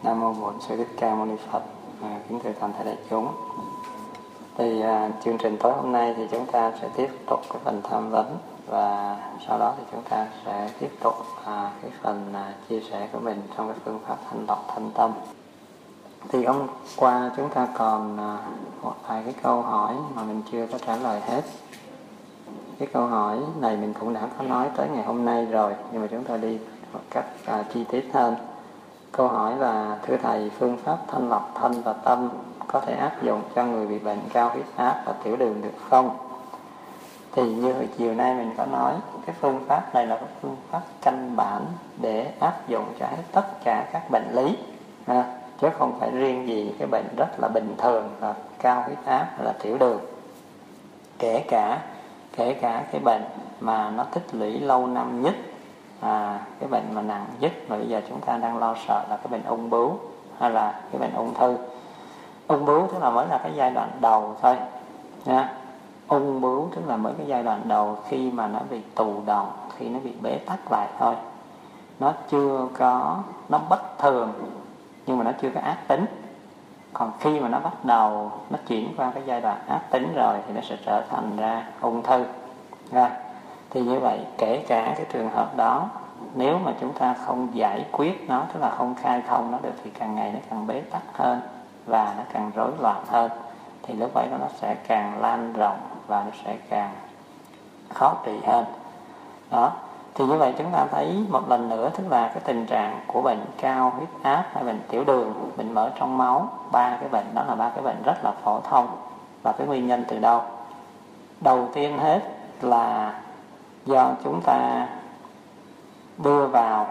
Nam mô Bổn Sư Thích Ca Mâu Ni Phật. Kính thưa toàn thể đại chúng. Thì chương trình tối hôm nay thì chúng ta sẽ tiếp tục cái phần tham vấn, và sau đó thì chúng ta sẽ tiếp tục cái phần chia sẻ của mình trong cái phương pháp thanh lọc thân tâm. Thì hôm qua chúng ta còn một vài cái câu hỏi mà mình chưa có trả lời hết. Cái câu hỏi này mình cũng đã có nói tới ngày hôm nay rồi, nhưng mà chúng ta đi một cách chi tiết hơn. Câu hỏi là: thưa Thầy, phương pháp thanh lọc thân và tâm có thể áp dụng cho người bị bệnh cao huyết áp và tiểu đường được không? Thì như hồi chiều nay mình có nói, cái phương pháp này là cái phương pháp căn bản để áp dụng cho hết tất cả các bệnh lý, chứ không phải riêng gì cái bệnh rất là bình thường là cao huyết áp hay là tiểu đường. Kể cả cái bệnh mà nó tích lũy lâu năm nhất, cái bệnh mà nặng nhất mà bây giờ chúng ta đang lo sợ là cái bệnh ung bướu hay là cái bệnh ung thư. Ung bướu tức là mới là cái giai đoạn đầu thôi nha. Ung bướu tức là mới cái giai đoạn đầu khi mà nó bị tù đọng, khi nó bị bế tắc lại thôi. Nó chưa có, nó bất thường nhưng mà nó chưa có ác tính. Còn khi mà nó bắt đầu, nó chuyển qua cái giai đoạn ác tính rồi thì nó sẽ trở thành ra ung thư. Thì như vậy, kể cả cái trường hợp đó, nếu mà chúng ta không giải quyết nó, tức là không khai thông nó được, thì càng ngày nó càng bế tắc hơn và nó càng rối loạn hơn, thì lúc ấy nó sẽ càng lan rộng và nó sẽ càng khó trị hơn. Đó. Thì như vậy chúng ta thấy một lần nữa, tức là cái tình trạng của bệnh cao huyết áp hay bệnh tiểu đường, bệnh mỡ trong máu, ba cái bệnh đó là ba cái bệnh rất là phổ thông. Và cái nguyên nhân từ đâu? Đầu tiên hết là do chúng ta đưa vào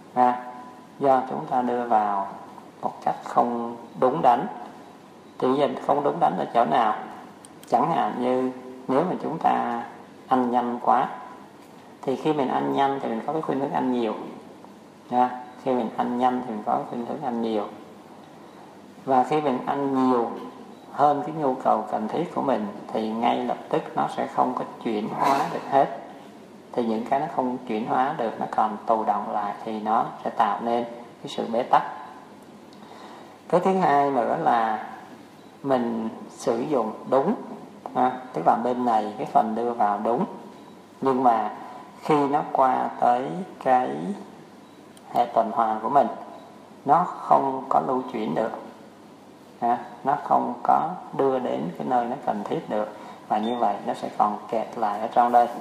một cách không đúng đắn. Thì giờ không đúng đắn ở chỗ nào? Chẳng hạn như nếu mà chúng ta ăn nhanh quá, thì khi mình ăn nhanh thì mình có cái khuynh hướng ăn nhiều. Khi mình ăn nhanh thì mình có cái khuynh hướng ăn nhiều. Và khi mình ăn nhiều hơn cái nhu cầu cần thiết của mình thì ngay lập tức nó sẽ không có chuyển hóa được hết. Thì những cái nó không chuyển hóa được, nó còn tù đọng lại thì nó sẽ tạo nên cái sự bế tắc. Cái thứ hai nữa là mình sử dụng đúng, tức là bên này cái phần đưa vào đúng, nhưng mà khi nó qua tới cái hệ tuần hoàn của mình, nó không có lưu chuyển được, nó không có đưa đến cái nơi nó cần thiết được, và như vậy nó sẽ còn kẹt lại ở trong đây.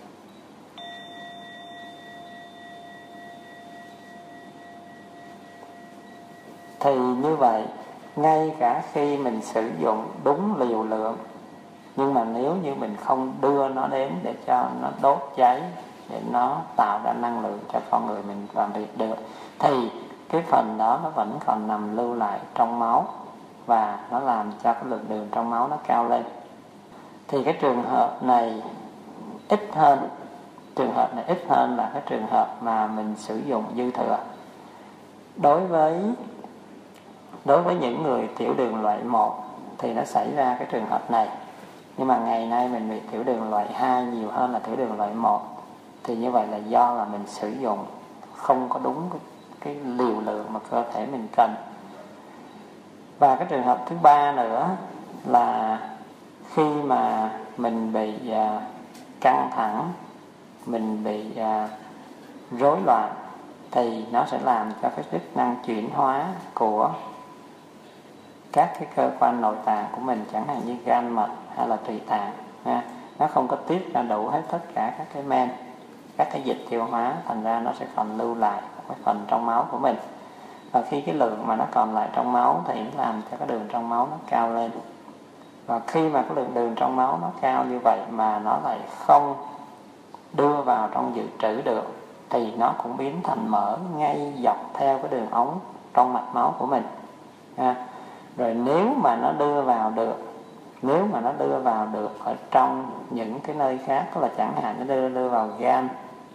Thì như vậy, ngay cả khi mình sử dụng đúng liều lượng, nhưng mà nếu như mình không đưa nó đến để cho nó đốt cháy, để nó tạo ra năng lượng cho con người mình làm việc được, thì cái phần đó nó vẫn còn nằm lưu lại trong máu, và nó làm cho cái lượng đường trong máu nó cao lên. Thì cái trường hợp này ít hơn. Trường hợp này ít hơn là cái trường hợp mà mình sử dụng dư thừa. Đối với những người tiểu đường loại 1 thì nó xảy ra cái trường hợp này. Nhưng mà ngày nay mình bị tiểu đường loại 2 nhiều hơn là tiểu đường loại 1. Thì như vậy là do là mình sử dụng không có đúng cái liều lượng mà cơ thể mình cần. Và cái trường hợp thứ ba nữa là khi mà mình bị căng thẳng, mình bị rối loạn, thì nó sẽ làm cho cái chức năng chuyển hóa của các cái cơ quan nội tạng của mình, chẳng hạn như gan mật hay là tùy tạng, nó không có tiết ra đủ hết tất cả các cái men, các cái dịch tiêu hóa, thành ra nó sẽ còn lưu lại cái phần trong máu của mình. Và khi cái lượng mà nó còn lại trong máu thì nó làm cho cái đường trong máu nó cao lên. Và khi mà cái lượng đường trong máu nó cao như vậy mà nó lại không đưa vào trong dự trữ được, thì nó cũng biến thành mỡ ngay dọc theo cái đường ống trong mạch máu của mình. Rồi nếu mà nó đưa vào được ở trong những cái nơi khác, tức là chẳng hạn nó đưa vào gan,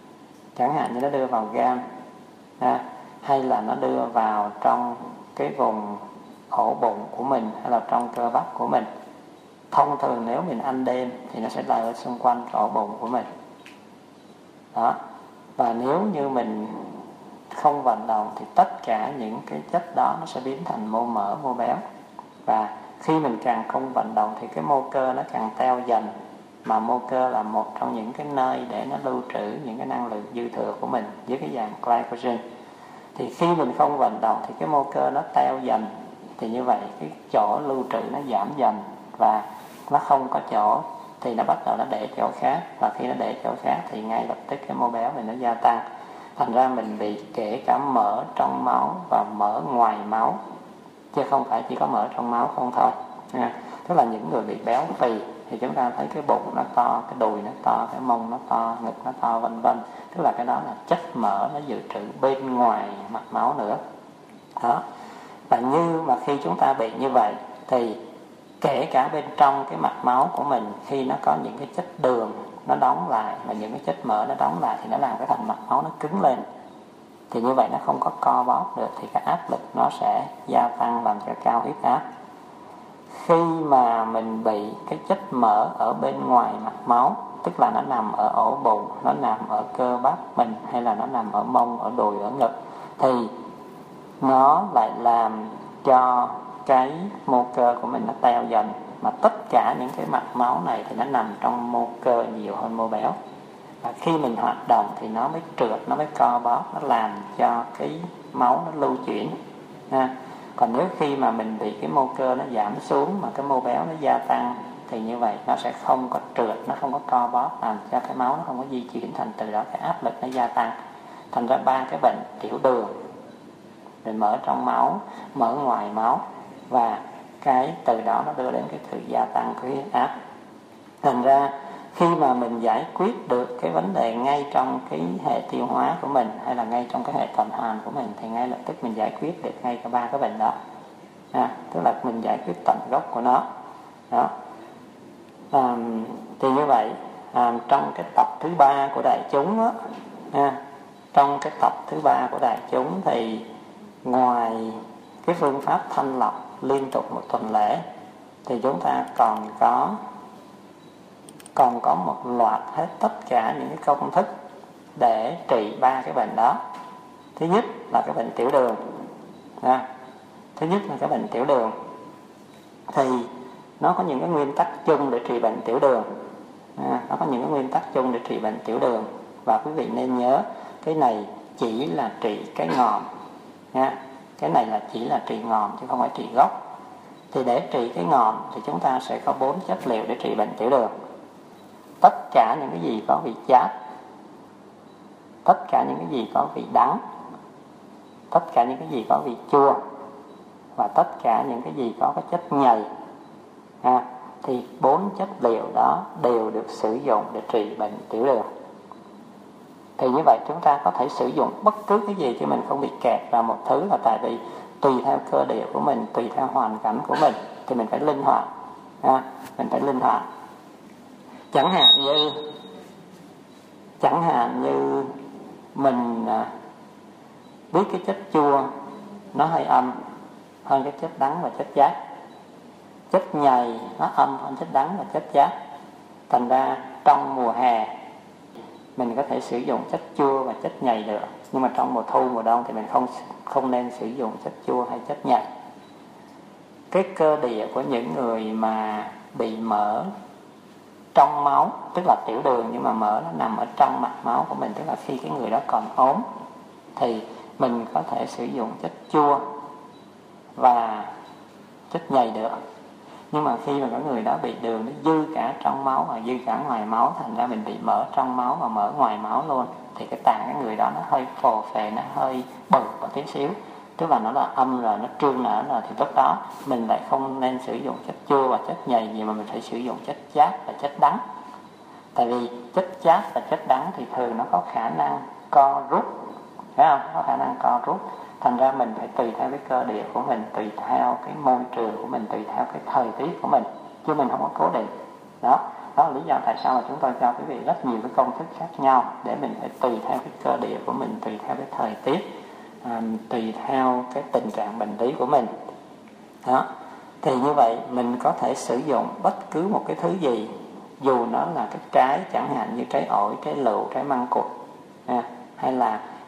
hay là nó đưa vào trong cái vùng ổ bụng của mình hay là trong cơ bắp của mình. Thông thường nếu mình ăn đêm thì nó sẽ là ở xung quanh ổ bụng của mình. Đó. Và nếu như mình không vận động thì tất cả những cái chất đó nó sẽ biến thành mô mỡ, mô béo. Và khi mình càng không vận động thì cái mô cơ nó càng teo dần, mà mô cơ là một trong những cái nơi để nó lưu trữ những cái năng lượng dư thừa của mình dưới cái dạng glycogen. Thì khi mình không vận động thì cái mô cơ nó teo dần, thì như vậy cái chỗ lưu trữ nó giảm dần và nó không có chỗ thì nó bắt đầu nó để chỗ khác, và khi nó để chỗ khác thì ngay lập tức cái mô béo mình nó gia tăng. Thành ra mình bị kể cả mỡ trong máu và mỡ ngoài máu, chứ không phải chỉ có mỡ trong máu không thôi. Tức là những người bị béo phì thì chúng ta thấy cái bụng nó to, cái đùi nó to, cái mông nó to, ngực nó to, vân vân. Tức là cái đó là chất mỡ nó dự trữ bên ngoài mạch máu nữa. Đó. Và như mà khi chúng ta bị như vậy thì kể cả bên trong cái mạch máu của mình, khi nó có những cái chất đường nó đóng lại, và những cái chất mỡ nó đóng lại thì nó làm cái thành mạch máu nó cứng lên. Thì như vậy nó không có co bóp được, thì cái áp lực nó sẽ gia tăng làm cho cao huyết áp. Khi mà mình bị cái chất mỡ ở bên ngoài mạch máu, tức là nó nằm ở ổ bụng, nó nằm ở cơ bắp mình, hay là nó nằm ở mông, ở đùi, ở ngực, thì nó lại làm cho cái mô cơ của mình nó teo dần. Mà tất cả những cái mạch máu này thì nó nằm trong mô cơ nhiều hơn mô béo. Và khi mình hoạt động thì nó mới trượt, nó mới co bóp, nó làm cho cái máu nó lưu chuyển. Còn nếu khi mà mình bị cái mô cơ nó giảm xuống mà cái mô béo nó gia tăng thì như vậy nó sẽ không có trượt, nó không có co bóp, làm cho cái máu nó không có di chuyển, thành từ đó cái áp lực nó gia tăng. Thành ra ba cái bệnh tiểu đường, rồi mỡ trong máu, mỡ ngoài máu, và cái từ đó nó đưa đến cái sự gia tăng của huyết áp. Thành ra khi mà mình giải quyết được cái vấn đề ngay trong cái hệ tiêu hóa của mình, hay là ngay trong cái hệ tuần hoàn của mình, thì ngay lập tức mình giải quyết được ngay cả ba cái bệnh đó. Tức là mình giải quyết tận gốc của nó. Đó. Thì như vậy trong cái tập thứ 3 của đại chúng á, trong cái tập thứ 3 của đại chúng thì ngoài cái phương pháp thanh lọc liên tục một tuần lễ thì chúng ta còn có một loạt hết tất cả những cái công thức để trị ba cái bệnh đó. Thứ nhất là cái bệnh tiểu đường. Thứ nhất là cái bệnh tiểu đường thì nó có những cái nguyên tắc chung để trị bệnh tiểu đường. Nó có những cái nguyên tắc chung để trị bệnh tiểu đường, và quý vị nên nhớ cái này chỉ là trị cái ngọn nha. Cái này là chỉ là trị ngọn chứ không phải trị gốc. Thì để trị cái ngọn thì chúng ta sẽ có 4 chất liệu để trị bệnh tiểu đường. Tất cả những cái gì có vị chát, tất cả những cái gì có vị đắng, tất cả những cái gì có vị chua, và tất cả những cái gì có cái chất nhầy, thì 4 chất liệu đó đều được sử dụng để trị bệnh tiểu đường. Thì như vậy chúng ta có thể sử dụng bất cứ cái gì chứ mình không bị kẹt vào một thứ, là tại vì tùy theo cơ địa của mình, tùy theo hoàn cảnh của mình thì mình phải linh hoạt. Mình phải linh hoạt. Chẳng hạn như mình biết cái chất chua nó hơi âm hơn cái chất đắng và chất chát, chất nhầy nó âm hơn chất đắng và chất chát. Thành ra trong mùa hè mình có thể sử dụng chất chua và chất nhầy được, nhưng mà trong mùa thu, mùa đông thì mình không nên sử dụng chất chua hay chất nhầy. Cái cơ địa của những người mà bị mỡ trong máu, tức là tiểu đường nhưng mà mỡ nó nằm ở trong mạch máu của mình, tức là khi cái người đó còn ốm thì mình có thể sử dụng chất chua và chất nhầy được. Nhưng mà khi mà cái người đó bị đường nó dư cả trong máu và dư cả ngoài máu, thành ra mình bị mỡ trong máu và mỡ ngoài máu luôn, thì cái tạng cái người đó nó hơi phồ phề, nó hơi bự một tí xíu, tức là nó là âm rồi, nó trương nở rồi, thì lúc đó mình lại không nên sử dụng chất chua và chất nhầy gì, mà mình phải sử dụng chất chát và chất đắng. Tại vì chất chát và chất đắng thì thường nó có khả năng co rút, phải không? Có khả năng co rút. Thành ra mình phải tùy theo cái cơ địa của mình, tùy theo cái môi trường của mình, tùy theo cái thời tiết của mình, chứ mình không có cố định. Đó là lý do tại sao mà chúng tôi cho quý vị rất nhiều cái công thức khác nhau, để mình phải tùy theo cái cơ địa của mình, tùy theo cái thời tiết, tùy theo cái tình trạng bệnh lý của mình. Đó. Thì như vậy mình có thể sử dụng bất cứ một cái thứ gì, dù nó là cái trái, chẳng hạn như trái ổi, trái lựu, trái măng cụt, hay là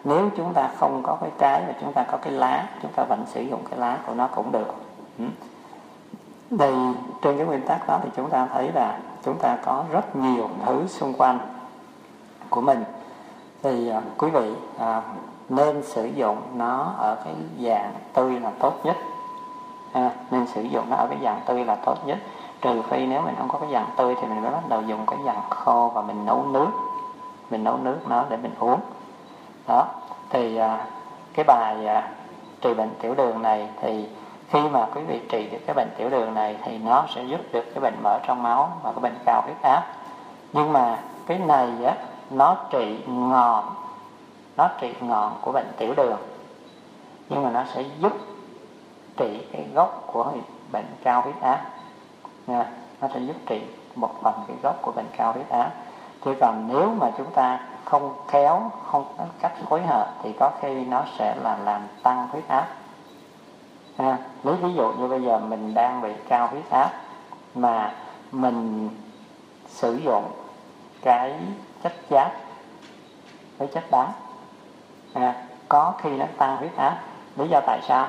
Nếu chúng ta không có cái trái và chúng ta có cái lá, chúng ta vẫn sử dụng cái lá của nó cũng được. Thì trên cái nguyên tắc đó thì chúng ta thấy là chúng ta có rất nhiều thứ xung quanh của mình. Thì quý vị nên sử dụng nó ở cái dạng tươi là tốt nhất. Nên sử dụng nó ở cái dạng tươi là tốt nhất. Trừ phi nếu mình không có cái dạng tươi thì mình mới bắt đầu dùng cái dạng khô và mình nấu nước. Mình nấu nước nó để mình uống. Đó. Thì cái bài trị bệnh tiểu đường này thì khi mà quý vị trị được cái bệnh tiểu đường này thì nó sẽ giúp được cái bệnh mỡ trong máu và cái bệnh cao huyết áp. Nhưng mà cái này á, nó trị ngọn của bệnh tiểu đường, nhưng mà nó sẽ giúp trị cái gốc của bệnh cao huyết áp. Nó sẽ giúp trị một phần cái gốc của bệnh cao huyết áp. Chứ còn nếu mà chúng ta không khéo, không có cách phối hợp thì có khi nó sẽ là làm tăng huyết áp. Lấy ví dụ như bây giờ mình đang bị cao huyết áp mà mình sử dụng cái chất xát với chất đắng, có khi nó tăng huyết áp. Lý do tại sao?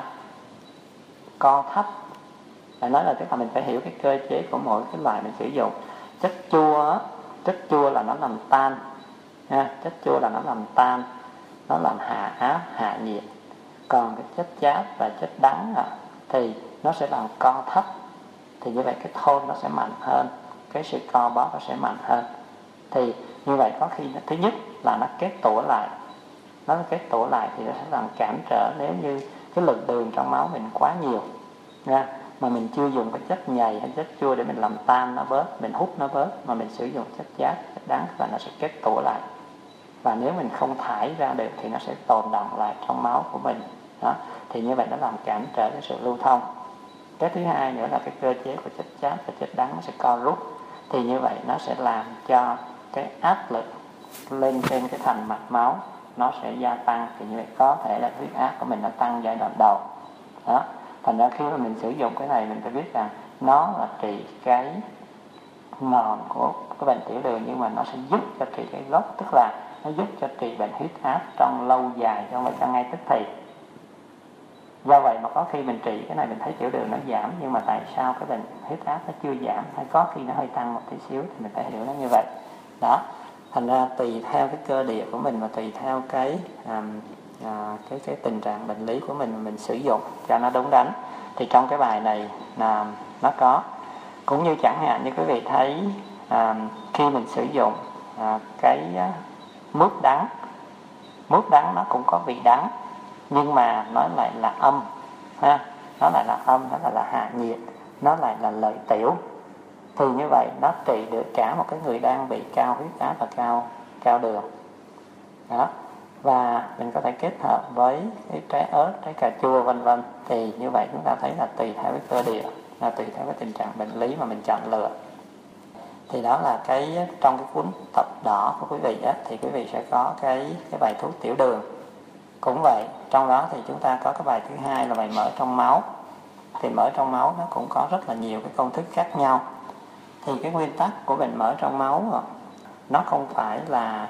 Co thấp. Phải nói là tức là mình phải hiểu cái cơ chế của mỗi cái loại mình sử dụng. Chất chua là nó làm tan, chất chua là nó làm tan, nó làm hạ áp, hạ nhiệt. Còn cái chất xát và chất đắng thì nó sẽ làm co thấp. Thì như vậy cái thôn nó sẽ mạnh hơn, cái sự co bóp nó sẽ mạnh hơn. Thì như vậy có khi thứ nhất là nó kết tủa lại. Nó kết tủa lại thì nó sẽ làm cản trở nếu như cái lượng đường trong máu mình quá nhiều, mà mình chưa dùng cái chất nhầy hay chất chua để mình làm tan nó bớt, mình hút nó bớt, mà mình sử dụng chất xát, chất đắng và nó sẽ kết tủa lại. Và nếu mình không thải ra được thì nó sẽ tồn đọng lại trong máu của mình. Đó. Thì như vậy nó làm cản trở cái sự lưu thông. Cái thứ hai nữa là cái cơ chế của chất xát và chất đắng nó sẽ co rút. Thì như vậy nó sẽ làm cho cái áp lực lên trên cái thành mạch máu nó sẽ gia tăng. Thì như vậy có thể là huyết áp của mình nó tăng giai đoạn đầu. Đó. Thành ra khi mà mình sử dụng cái này mình phải biết rằng nó là trị cái ngọn của cái bệnh tiểu đường, nhưng mà nó sẽ giúp cho trị cái gốc, tức là nó giúp cho trị bệnh huyết áp trong lâu dài, không phải trong ngay tức thì. Do vậy mà có khi mình trị cái này mình thấy tiểu đường nó giảm, nhưng mà tại sao cái bệnh huyết áp nó chưa giảm, hay có khi nó hơi tăng một tí xíu, thì mình phải hiểu nó như vậy. Đó. Thành ra tùy theo cái cơ địa của mình và tùy theo cái tình trạng bệnh lý của mình sử dụng cho nó đúng đắn. Thì trong cái bài này là nó có, cũng như chẳng hạn như quý vị thấy khi mình sử dụng cái mướp đắng nó cũng có vị đắng, nhưng mà nó lại là âm, nó lại là âm, nó lại là hạ nhiệt, nó lại là lợi tiểu. Thì như vậy nó trị được cả một cái người đang bị cao huyết áp và cao đường. Đó. Và mình có thể kết hợp với cái trái ớt, trái cà chua vân vân. Thì như vậy chúng ta thấy là tùy theo cái cơ địa, là tùy theo cái tình trạng bệnh lý mà mình chọn lựa. Thì đó là cái trong cái cuốn tập đỏ của quý vị á, thì quý vị sẽ có cái bài thuốc tiểu đường. Cũng vậy, trong đó thì chúng ta có cái bài thứ hai là bài mỡ trong máu. Thì mỡ trong máu nó cũng có rất là nhiều cái công thức khác nhau. Thì cái nguyên tắc của bệnh mỡ trong máu nó không phải là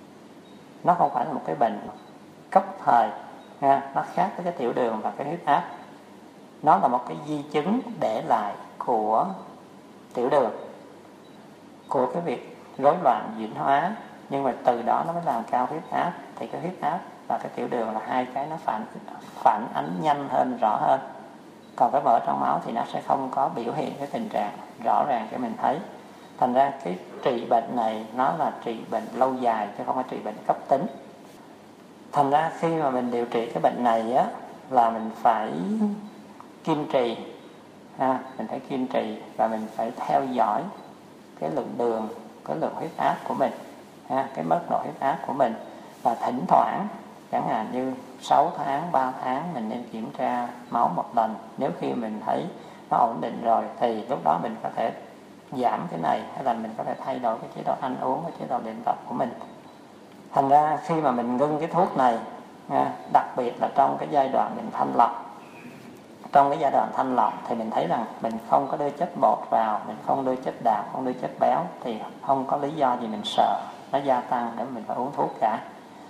một cái bệnh cấp thời, nó khác với cái tiểu đường và cái huyết áp. Nó là một cái di chứng để lại của tiểu đường, của cái việc rối loạn chuyển hóa, nhưng mà từ đó nó mới làm cao huyết áp. Thì cái huyết áp và cái tiểu đường là hai cái nó phản ánh nhanh hơn, rõ hơn. Còn cái mỡ trong máu thì nó sẽ không có biểu hiện cái tình trạng rõ ràng cho mình thấy. Thành ra cái trị bệnh này nó là trị bệnh lâu dài chứ không phải trị bệnh cấp tính. Thành ra khi mà mình điều trị cái bệnh này á, là mình phải kiên trì, mình phải kiên trì và mình phải theo dõi cái lượng đường, cái lượng huyết áp của mình, cái mức độ huyết áp của mình. Và thỉnh thoảng, chẳng hạn như 6 tháng, 3 tháng mình nên kiểm tra máu một lần. Nếu khi mình thấy nó ổn định rồi thì lúc đó mình có thể giảm cái này, hay là mình có thể thay đổi cái chế độ ăn uống, cái chế độ luyện tập của mình. Thành ra khi mà mình ngưng cái thuốc này, đặc biệt là trong cái giai đoạn mình thanh lọc, trong cái giai đoạn thanh lọc thì mình thấy rằng mình không có đưa chất bột vào, mình không đưa chất đạm, không đưa chất béo, thì không có lý do gì mình sợ nó gia tăng để mình phải uống thuốc cả.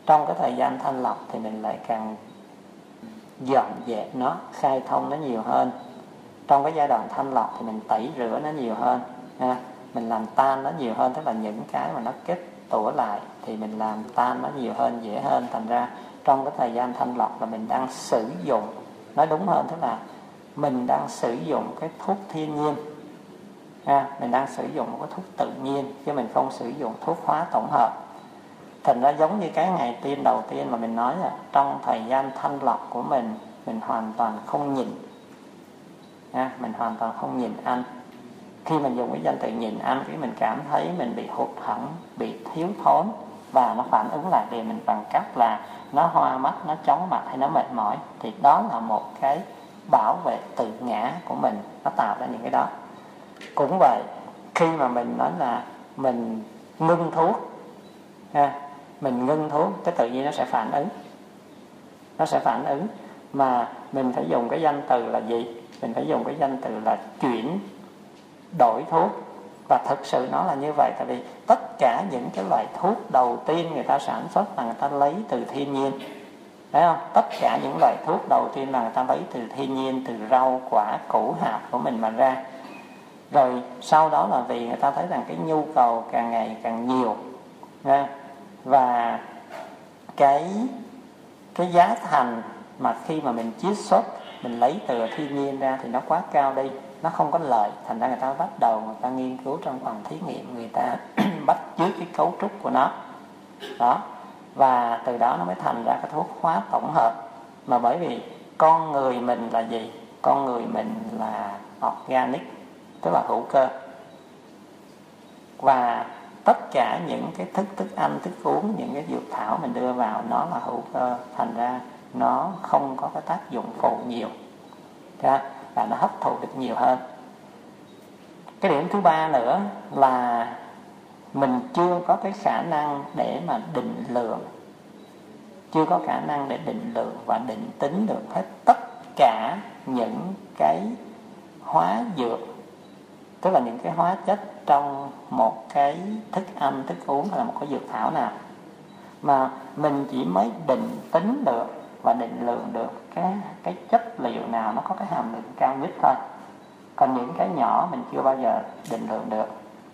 trong cái thời gian thanh lọc thì mình lại càng dọn dẹp nó, khai thông nó nhiều hơn. Trong cái giai đoạn thanh lọc thì mình tẩy rửa nó nhiều hơn, mình làm tan nó nhiều hơn, tức là những cái mà nó kết tủa lại thì mình làm tan nó nhiều hơn, dễ hơn. Thành ra trong cái thời gian thanh lọc là mình đang sử dụng, nói đúng hơn tức là mình đang sử dụng cái thuốc thiên nhiên, mình đang sử dụng một cái thuốc tự nhiên chứ mình không sử dụng thuốc hóa tổng hợp. Thành ra giống như cái ngày tiên đầu tiên mà mình nói là trong thời gian thanh lọc của mình hoàn toàn không nhịn, mình hoàn toàn không nhịn ăn. Khi mình dùng cái danh từ nhịn ăn thì mình cảm thấy mình bị hụt hẫng, bị thiếu thốn, và nó phản ứng lại về mình bằng cách là nó hoa mắt, nó chóng mặt hay nó mệt mỏi. Thì đó là một cái bảo vệ tự ngã của mình, nó tạo ra những cái đó. Cũng vậy, khi mà mình nói là mình ngưng thuốc, mình ngưng thuốc, cái tự nhiên nó sẽ phản ứng. Nó sẽ phản ứng, mà mình phải dùng cái danh từ là gì? Mình phải dùng cái danh từ là chuyển đổi thuốc. Và thực sự nó là như vậy, tại vì tất cả những cái loại thuốc đầu tiên người ta sản xuất là người ta lấy từ thiên nhiên, thấy không? Tất cả những loại thuốc đầu tiên là người ta lấy từ thiên nhiên, từ rau quả củ hạt của mình mà ra. Rồi sau đó là vì người ta thấy rằng cái nhu cầu càng ngày càng nhiều, và cái giá thành mà khi mà mình chiết xuất, mình lấy từ thiên nhiên ra thì nó quá cao đi, nó không có lợi. Thành ra người ta bắt đầu người ta nghiên cứu trong phòng thí nghiệm, người ta bắt chước cái cấu trúc của nó đó, và từ đó nó mới thành ra cái thuốc hóa tổng hợp. Mà bởi vì con người mình là gì? Con người mình là organic, tức là hữu cơ, và tất cả những cái thức ăn, thức uống, những cái dược thảo mình đưa vào nó là hữu cơ. Thành ra nó không có cái tác dụng phụ nhiều, và nó hấp thụ được nhiều hơn. Cái điểm thứ ba nữa là mình chưa có cái khả năng để mà định lượng, chưa có khả năng để định lượng và định tính được hết tất cả những cái hóa dược, tức là những cái hóa chất trong một cái thức ăn, thức uống hay là một cái dược thảo nào, mà mình chỉ mới định tính được và định lượng được cái chất liệu nào nó có cái hàm lượng cao nhất thôi. Còn những cái nhỏ mình chưa bao giờ định lượng được.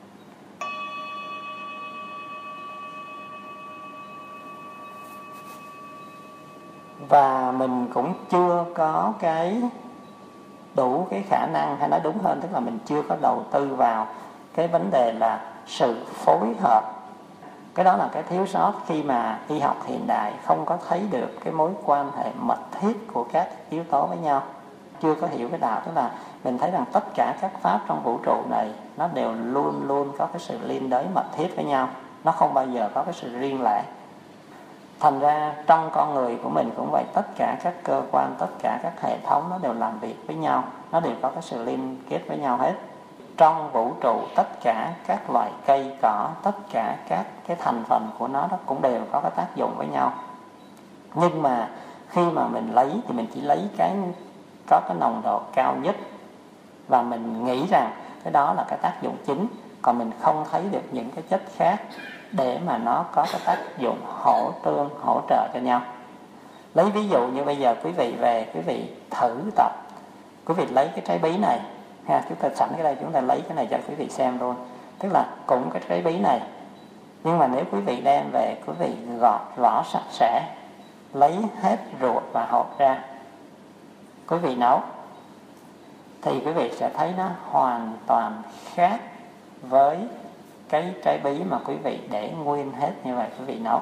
Và mình cũng chưa có cái đủ cái khả năng, hay nói đúng hơn tức là mình chưa có đầu tư vào cái vấn đề là sự phối hợp. Cái đó là cái thiếu sót khi mà y học hiện đại không có thấy được cái mối quan hệ mật thiết của các yếu tố với nhau. Chưa có hiểu cái đạo, tức là mình thấy rằng tất cả các pháp trong vũ trụ này nó đều luôn luôn có cái sự liên đới mật thiết với nhau, nó không bao giờ có cái sự riêng lẻ. Thành ra trong con người của mình cũng vậy, tất cả các cơ quan, tất cả các hệ thống nó đều làm việc với nhau, nó đều có cái sự liên kết với nhau hết. Trong vũ trụ tất cả các loại cây cỏ, tất cả các cái thành phần của nó cũng đều có cái tác dụng với nhau. Nhưng mà khi mà mình lấy thì mình chỉ lấy cái có cái nồng độ cao nhất, và mình nghĩ rằng cái đó là cái tác dụng chính, còn mình không thấy được những cái chất khác để mà nó có cái tác dụng hỗ trợ cho nhau. Lấy ví dụ như bây giờ quý vị về, quý vị thử tập, quý vị lấy cái trái bí này chúng ta sẵn cái đây, chúng ta lấy cái này cho quý vị xem luôn. Tức là cũng cái trái bí này, nhưng mà nếu quý vị đem về, quý vị gọt vỏ sạch sẽ, lấy hết ruột và hột ra, quý vị nấu, thì quý vị sẽ thấy nó hoàn toàn khác với cái trái bí mà quý vị để nguyên hết như vậy quý vị nấu.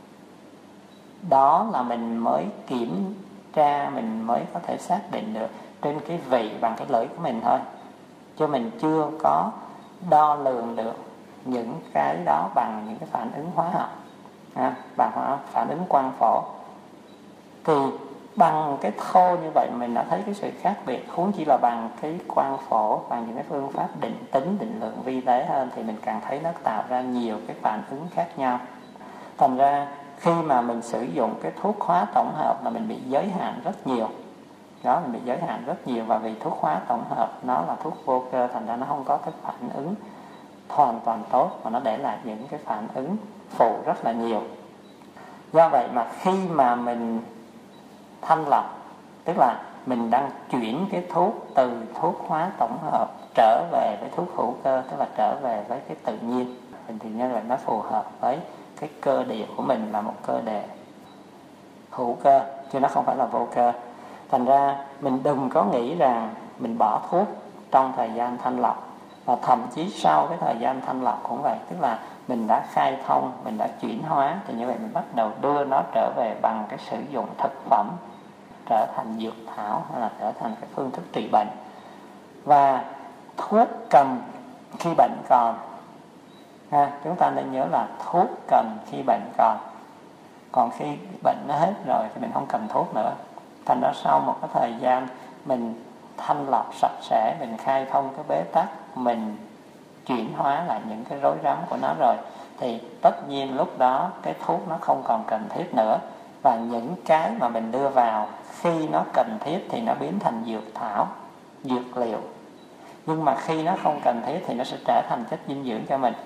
Đó là mình mới kiểm tra, mình mới có thể xác định được trên cái vị bằng cái lưỡi của mình thôi, chứ mình chưa có đo lường được những cái đó bằng những cái phản ứng hóa học, bằng phản ứng quang phổ. Thì bằng cái thô như vậy mình đã thấy cái sự khác biệt, huống chỉ là bằng cái quang phổ, bằng những cái phương pháp định tính, định lượng vi tế hơn, thì mình càng thấy nó tạo ra nhiều cái phản ứng khác nhau. Thành ra khi mà mình sử dụng cái thuốc hóa tổng hợp là mình bị giới hạn rất nhiều. Đó, mình bị giới hạn rất nhiều, và vì thuốc hóa tổng hợp nó là thuốc vô cơ, thành ra nó không có cái phản ứng hoàn toàn tốt, mà nó để lại những cái phản ứng phụ rất là nhiều. Do vậy mà khi mà mình thanh lọc, tức là mình đang chuyển cái thuốc từ thuốc hóa tổng hợp trở về với thuốc hữu cơ, tức là trở về với cái tự nhiên, thì như vậy nó phù hợp với cái cơ địa của mình là một cơ địa hữu cơ chứ nó không phải là vô cơ. Thành ra mình đừng có nghĩ rằng mình bỏ thuốc trong thời gian thanh lọc, và thậm chí sau cái thời gian thanh lọc cũng vậy, tức là mình đã khai thông, mình đã chuyển hóa, thì như vậy mình bắt đầu đưa nó trở về bằng cái sử dụng thực phẩm, trở thành dược thảo hay là trở thành cái phương thức trị bệnh. Và thuốc cần khi bệnh còn, chúng ta nên nhớ là thuốc cần khi bệnh còn khi bệnh nó hết rồi thì mình không cần thuốc nữa. Thành ra sau một cái thời gian mình thanh lọc sạch sẽ, mình khai thông cái bế tắc, mình chuyển hóa lại những cái rối rắm của nó rồi, thì tất nhiên lúc đó cái thuốc nó không còn cần thiết nữa, và những cái mà mình đưa vào khi nó cần thiết thì nó biến thành dược thảo, dược liệu, nhưng mà khi nó không cần thiết thì nó sẽ trở thành chất dinh dưỡng cho mình.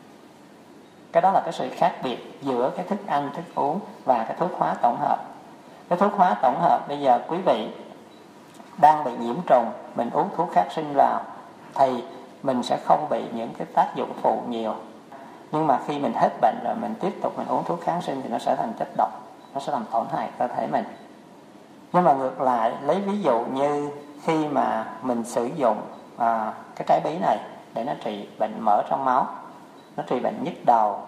Cái đó là cái sự khác biệt giữa cái thức ăn, thức uống và cái thuốc hóa tổng hợp. Cái thuốc hóa tổng hợp, bây giờ quý vị đang bị nhiễm trùng, mình uống thuốc kháng sinh vào thì mình sẽ không bị những cái tác dụng phụ nhiều. Nhưng mà khi mình hết bệnh rồi, mình tiếp tục mình uống thuốc kháng sinh thì nó sẽ thành chất độc, nó sẽ làm tổn hại cơ thể mình. Nhưng mà ngược lại, lấy ví dụ như khi mà mình sử dụng cái trái bí này để nó trị bệnh mỡ trong máu, nó trị bệnh nhức đầu,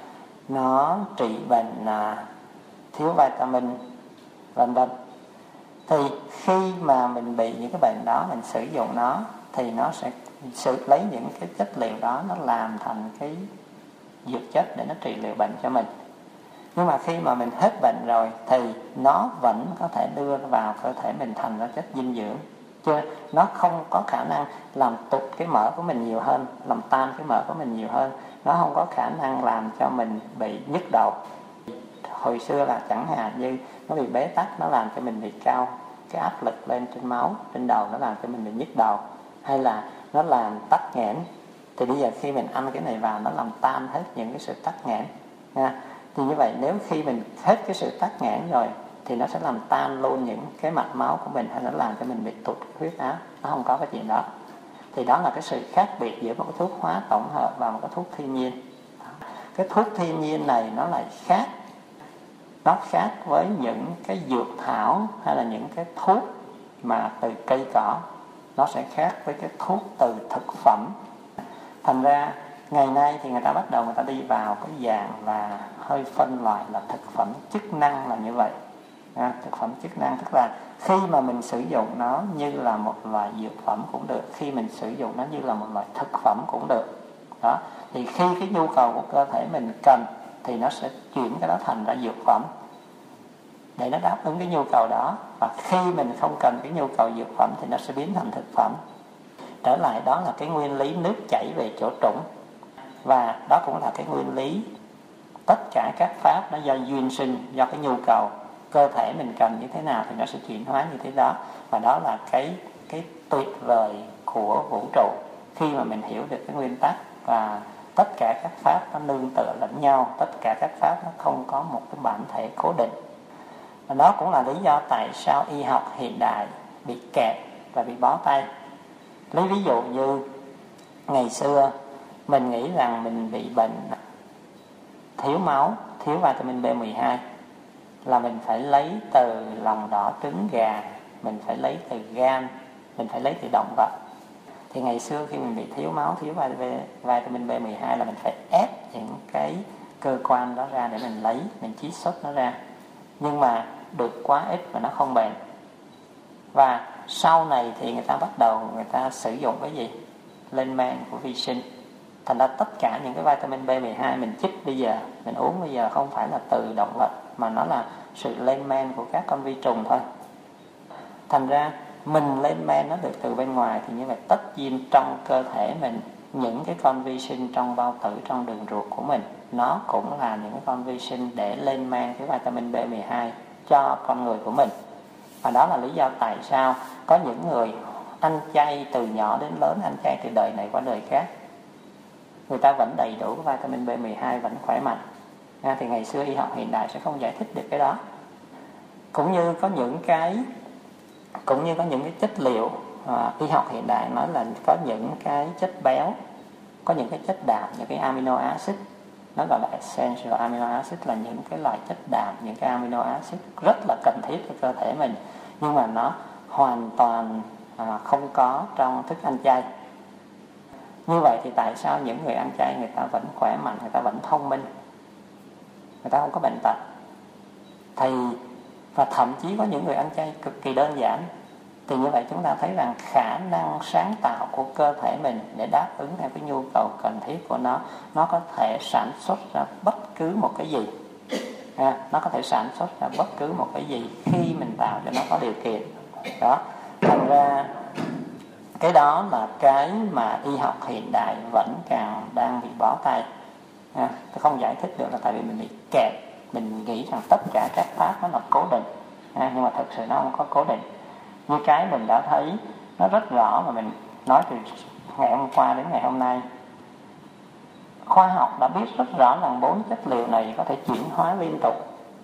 nó trị bệnh thiếu vitamin, vân vân, thì khi mà mình bị những cái bệnh đó, mình sử dụng nó thì nó sẽ lấy những cái chất liệu đó, nó làm thành cái dược chất để nó trị liệu bệnh cho mình. Nhưng mà khi mà mình hết bệnh rồi thì nó vẫn có thể đưa vào cơ thể mình thành ra chất dinh dưỡng, chứ nó không có khả năng làm tụt cái mỡ của mình nhiều hơn, làm tan cái mỡ của mình nhiều hơn. Nó không có khả năng làm cho mình bị nhức đầu. Hồi xưa là chẳng hạn như nó bị bế tắc, nó làm cho mình bị cao cái áp lực lên trên máu, trên đầu, nó làm cho mình bị nhức đầu, hay là nó làm tắc nghẽn, thì bây giờ khi mình ăn cái này vào, nó làm tan hết những cái sự tắc nghẽn nha. Thì như vậy nếu khi mình hết cái sự tắc nghẽn rồi thì nó sẽ làm tan luôn những cái mạch máu của mình, hay nó làm cho mình bị tụt huyết áp. Nó không có cái chuyện đó. Thì đó là cái sự khác biệt giữa một cái thuốc hóa tổng hợp và một cái thuốc thiên nhiên. Cái thuốc thiên nhiên này nó lại khác, nó khác với những cái dược thảo hay là những cái thuốc mà từ cây cỏ, nó sẽ khác với cái thuốc từ thực phẩm. Thành ra ngày nay thì người ta bắt đầu người ta đi vào cái dạng là hơi phân loại là thực phẩm chức năng là như vậy. Thực phẩm chức năng tức là khi mà mình sử dụng nó như là một loại dược phẩm cũng được, khi mình sử dụng nó như là một loại thực phẩm cũng được. Đó, thì khi cái nhu cầu của cơ thể mình cần thì nó sẽ chuyển cái đó thành ra dược phẩm để nó đáp ứng cái nhu cầu đó. Và khi mình không cần cái nhu cầu dược phẩm thì nó sẽ biến thành thực phẩm. Trở lại đó là cái nguyên lý nước chảy về chỗ trũng, và đó cũng là cái nguyên lý tất cả các pháp nó do duyên sinh, do cái nhu cầu cơ thể mình cần như thế nào thì nó sẽ chuyển hóa như thế đó. Và đó là cái tuyệt vời của vũ trụ, khi mà mình hiểu được cái nguyên tắc và tất cả các pháp nó nương tựa lẫn nhau, tất cả các pháp nó không có một cái bản thể cố định. Và đó cũng là lý do tại sao y học hiện đại bị kẹt và bị bó tay. Lấy ví dụ như ngày xưa mình nghĩ rằng mình bị bệnh thiếu máu, thiếu vitamin B12 là mình phải lấy từ lòng đỏ trứng gà, mình phải lấy từ gan, mình phải lấy từ động vật. Thì ngày xưa khi mình bị thiếu máu, thiếu vitamin B12 là mình phải ép những cái cơ quan đó ra để mình lấy, mình chiết xuất nó ra. Nhưng mà được quá ít và nó không bền. Và sau này thì người ta bắt đầu người ta sử dụng cái gì? Lên men của vi sinh. Thành ra tất cả những cái vitamin B12 mình chích bây giờ, mình uống bây giờ không phải là từ động vật, mà nó là sự lên men của các con vi trùng thôi. Thành ra mình lên men nó được từ bên ngoài, thì như vậy tất nhiên trong cơ thể mình, những cái con vi sinh trong bao tử, trong đường ruột của mình, nó cũng là những cái con vi sinh để lên men cái vitamin B12 cho con người của mình. Và đó là lý do tại sao có những người ăn chay từ nhỏ đến lớn, ăn chay từ đời này qua đời khác, người ta vẫn đầy đủ vitamin B12, vẫn khỏe mạnh. Thì ngày xưa y học hiện đại sẽ không giải thích được cái đó. Cũng như có những cái chất liệu y học hiện đại nói là có những cái chất béo, có những cái chất đạm, những cái amino acid, nó gọi là essential amino acid, là những cái loại chất đạm, những cái amino acid rất là cần thiết cho cơ thể mình, nhưng mà nó hoàn toàn không có trong thức ăn chay. Như vậy thì tại sao những người ăn chay người ta vẫn khỏe mạnh, người ta vẫn thông minh, người ta không có bệnh tật? Và thậm chí có những người ăn chay cực kỳ đơn giản. Thì như vậy chúng ta thấy rằng khả năng sáng tạo của cơ thể mình để đáp ứng theo cái nhu cầu cần thiết của nó có thể sản xuất ra bất cứ một cái gì. Nó có thể sản xuất ra bất cứ một cái gì khi mình tạo cho nó có điều kiện. Đó, thành ra cái đó là cái mà y học hiện đại vẫn càng đang bị bó tay. Tôi không giải thích được là tại vì mình bị kẹt. Mình nghĩ rằng tất cả các pháp nó là cố định, nhưng mà thực sự nó không có cố định. Như cái mình đã thấy nó rất rõ mà mình nói từ ngày hôm qua đến ngày hôm nay. Khoa học đã biết rất rõ rằng 4 chất liệu này có thể chuyển hóa liên tục.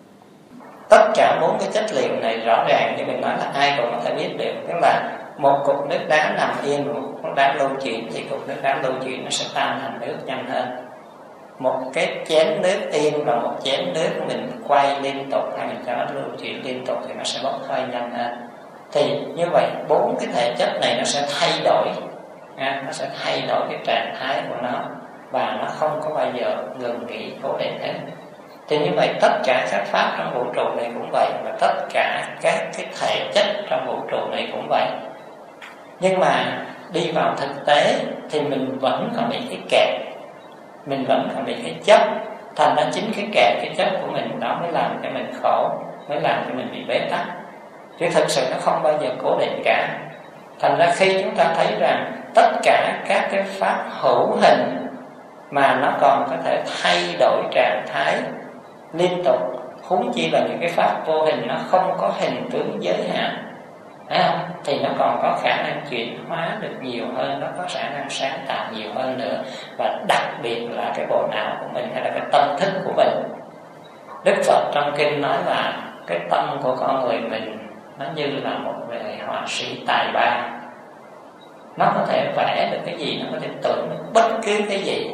Tất cả 4 cái chất liệu này rõ ràng như mình nói là ai cũng có thể biết được. Tức là một cục nước đá nằm yên, một cục nước đá lưu chuyển thì cục nước đá lưu chuyển nó sẽ tan thành nước nhanh hơn. Một cái chén nước yên và một chén nước mình quay liên tục hay mình cho nó lưu chuyển liên tục thì nó sẽ bốc hơi nhanh hơn. Thì như vậy 4 cái thể chất này nó sẽ thay đổi, nó sẽ thay đổi cái trạng thái của nó, và nó không có bao giờ ngừng nghỉ cố định hết. Thì như vậy tất cả các pháp trong vũ trụ này cũng vậy, và tất cả các cái thể chất trong vũ trụ này cũng vậy. Nhưng mà đi vào thực tế thì mình vẫn còn bị cái kẹt, mình vẫn còn bị cái chấp. Thành ra chính cái kẹt, cái chấp của mình đó mới làm cho mình khổ, mới làm cho mình bị bế tắc. Chứ thực sự nó không bao giờ cố định cả. Thành ra khi chúng ta thấy rằng tất cả các cái pháp hữu hình mà nó còn có thể thay đổi trạng thái liên tục, huống chi là những cái pháp vô hình nó không có hình tướng giới hạn, thì nó còn có khả năng chuyển hóa được nhiều hơn, nó có khả năng sáng tạo nhiều hơn nữa. Và đặc biệt là cái bộ não của mình hay là cái tâm thức của mình. Đức Phật trong kinh nói là cái tâm của con người mình nó như là một người họa sĩ tài ba. Nó có thể vẽ được cái gì, nó có thể tưởng được bất cứ cái gì.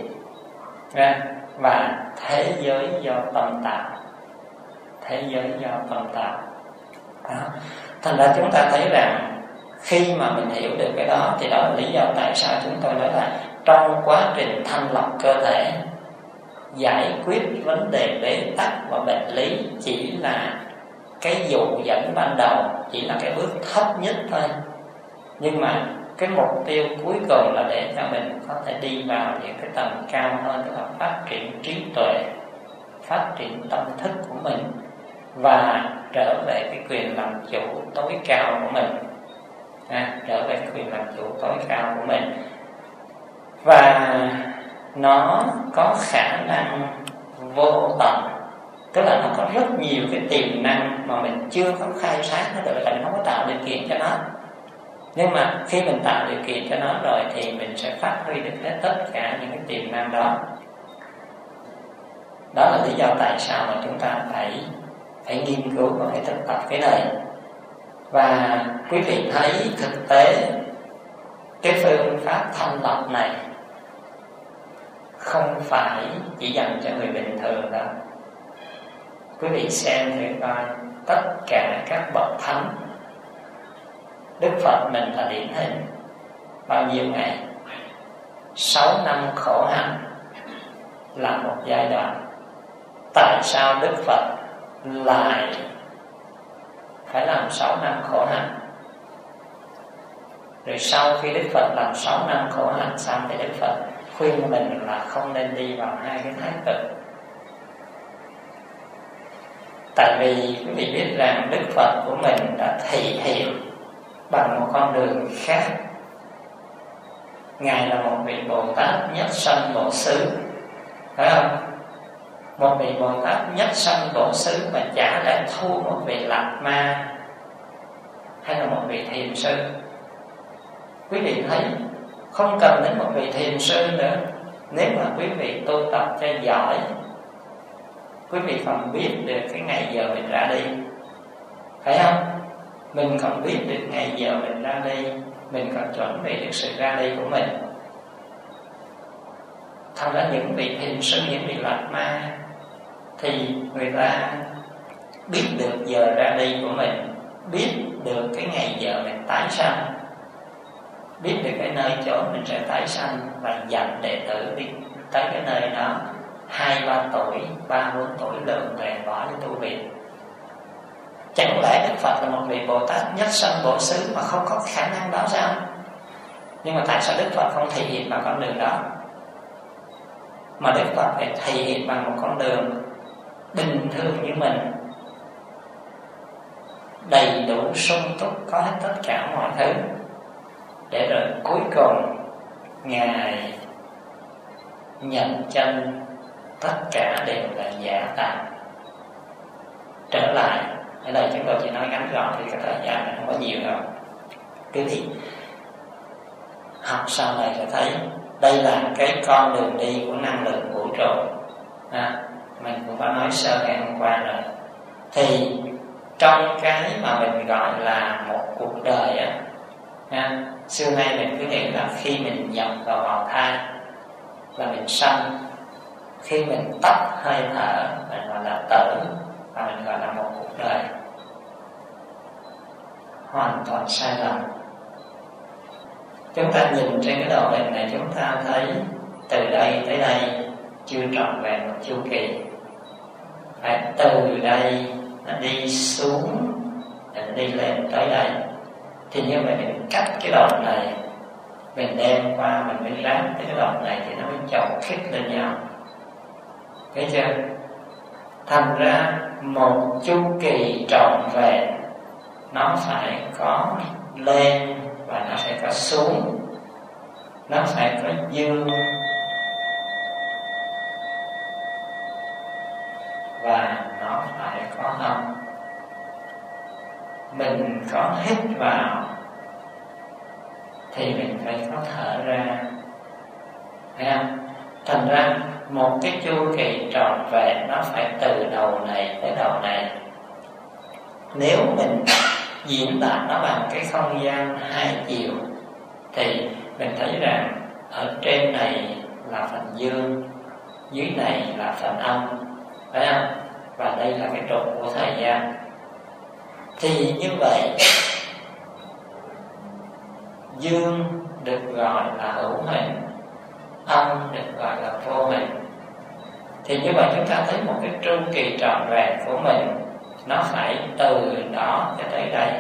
Và thế giới do tâm tạo. Thế giới do tâm tạo. Thành ra chúng ta thấy rằng khi mà mình hiểu được cái đó thì đó là lý do tại sao chúng tôi nói là trong quá trình thanh lọc cơ thể, giải quyết vấn đề bế tắc và bệnh lý chỉ là cái dụ dẫn ban đầu, chỉ là cái bước thấp nhất thôi. Nhưng mà cái mục tiêu cuối cùng là để cho mình có thể đi vào những cái tầng cao hơn, tức là phát triển trí tuệ, phát triển tâm thức của mình, và trở về cái quyền làm chủ tối cao của mình. Trở về quyền làm chủ tối cao của mình. Và nó có khả năng vô tận, tức là nó có rất nhiều cái tiềm năng mà mình chưa có khai thác nó được, là mình không có tạo điều kiện cho nó. Nhưng mà khi mình tạo điều kiện cho nó rồi thì mình sẽ phát huy được hết tất cả những cái tiềm năng đó. Đó là lý do tại sao mà chúng ta phải nghiên cứu và phải thực tập cái này. Và quý vị thấy thực tế cái phương pháp thanh lọc này không phải chỉ dành cho người bình thường đâu. Quý vị xem thử coi, tất cả các bậc thánh, Đức Phật mình là điển hình, bao nhiêu ngày? 6 năm khổ hạnh là một giai đoạn. Tại sao Đức Phật lại phải làm 6 năm khổ hạnh? Rồi sau khi Đức Phật làm 6 năm khổ hạnh xong thì Đức Phật khuyên mình là không nên đi vào hai cái thái cực. Tại vì quý vị biết rằng Đức Phật của mình đã thị hiện bằng một con đường khác. Ngài là một vị Bồ Tát nhất sanh bổ xứ, phải không? Một vị Bồ Tát nhất sanh bổ xứ mà chả lẽ thu một vị Lạt Ma hay là một vị thiền sư. Quý vị thấy không cần đến một vị thiền sư nữa. Nếu mà quý vị tu tập cho giỏi quý vị còn biết được cái ngày giờ mình ra đi, phải không? Mình còn biết được ngày giờ mình ra đi, mình còn chuẩn bị được sự ra đi của mình. Thật ra những vị thiền sư, những vị lạc ma thì người ta biết được giờ ra đi của mình, biết được cái ngày giờ mình tái sanh, biết được cái nơi chỗ mình sẽ tái sanh, và dành đệ tử đi tới cái nơi đó 2-3 tuổi, 3-4 tuổi lượng về bỏ đi tu viện. Chẳng lẽ Đức Phật là một vị Bồ Tát nhất sanh bổ xứ mà không có khả năng đó sao? Nhưng mà tại sao Đức Phật không thể hiện bằng con đường đó, mà Đức Phật phải thể hiện bằng một con đường bình thường như mình, đầy đủ sung túc, có hết tất cả mọi thứ, để rồi cuối cùng Ngài nhận chân tất cả đều là giả tạm. Trở lại ở đây chúng tôi chỉ nói ngắn gọn thì cái thời gian này không có nhiều đâu. Quý vị học sau này sẽ thấy đây là cái con đường đi của năng lượng vũ trụ. Mình cũng có nói sơ ngày hôm qua rồi. Thì trong cái mà mình gọi là một cuộc đời xưa nay mình cứ nghĩ là khi mình nhập vào bào thai là mình sanh, khi mình tắt hơi thở mình gọi là tử, và mình gọi là một cuộc đời. Hoàn toàn sai lầm. Chúng ta nhìn trên cái độ hình này, chúng ta thấy từ đây tới đây chưa trọn vẹn một chu kỳ. Phải từ đây nó đi xuống, nó đi lên tới đây. Thì như vậy mình cắt cái đoạn này, mình đem qua, mình mới ráp tới cái đoạn này thì nó mới chồng khít lên nhau. Thấy chưa? Thành ra một chu kỳ trọn vẹn nó phải có lên và nó phải có xuống, nó phải có dương và nó phải có âm. Mình có hít vào thì mình phải có thở ra, thấy không? Thành ra một cái chu kỳ trọn vẹn nó phải từ đầu này tới đầu này. Nếu mình diễn đạt nó bằng cái không gian hai chiều thì mình thấy rằng ở trên này là phần dương, dưới này là phần âm, phải không? Và đây là cái trục của thời gian. Thì như vậy dương được gọi là hữu hình, âm được gọi là vô hình. Thì như vậy chúng ta thấy một cái chu kỳ trọn vẹn của mình nó phải từ đó cho tới đây.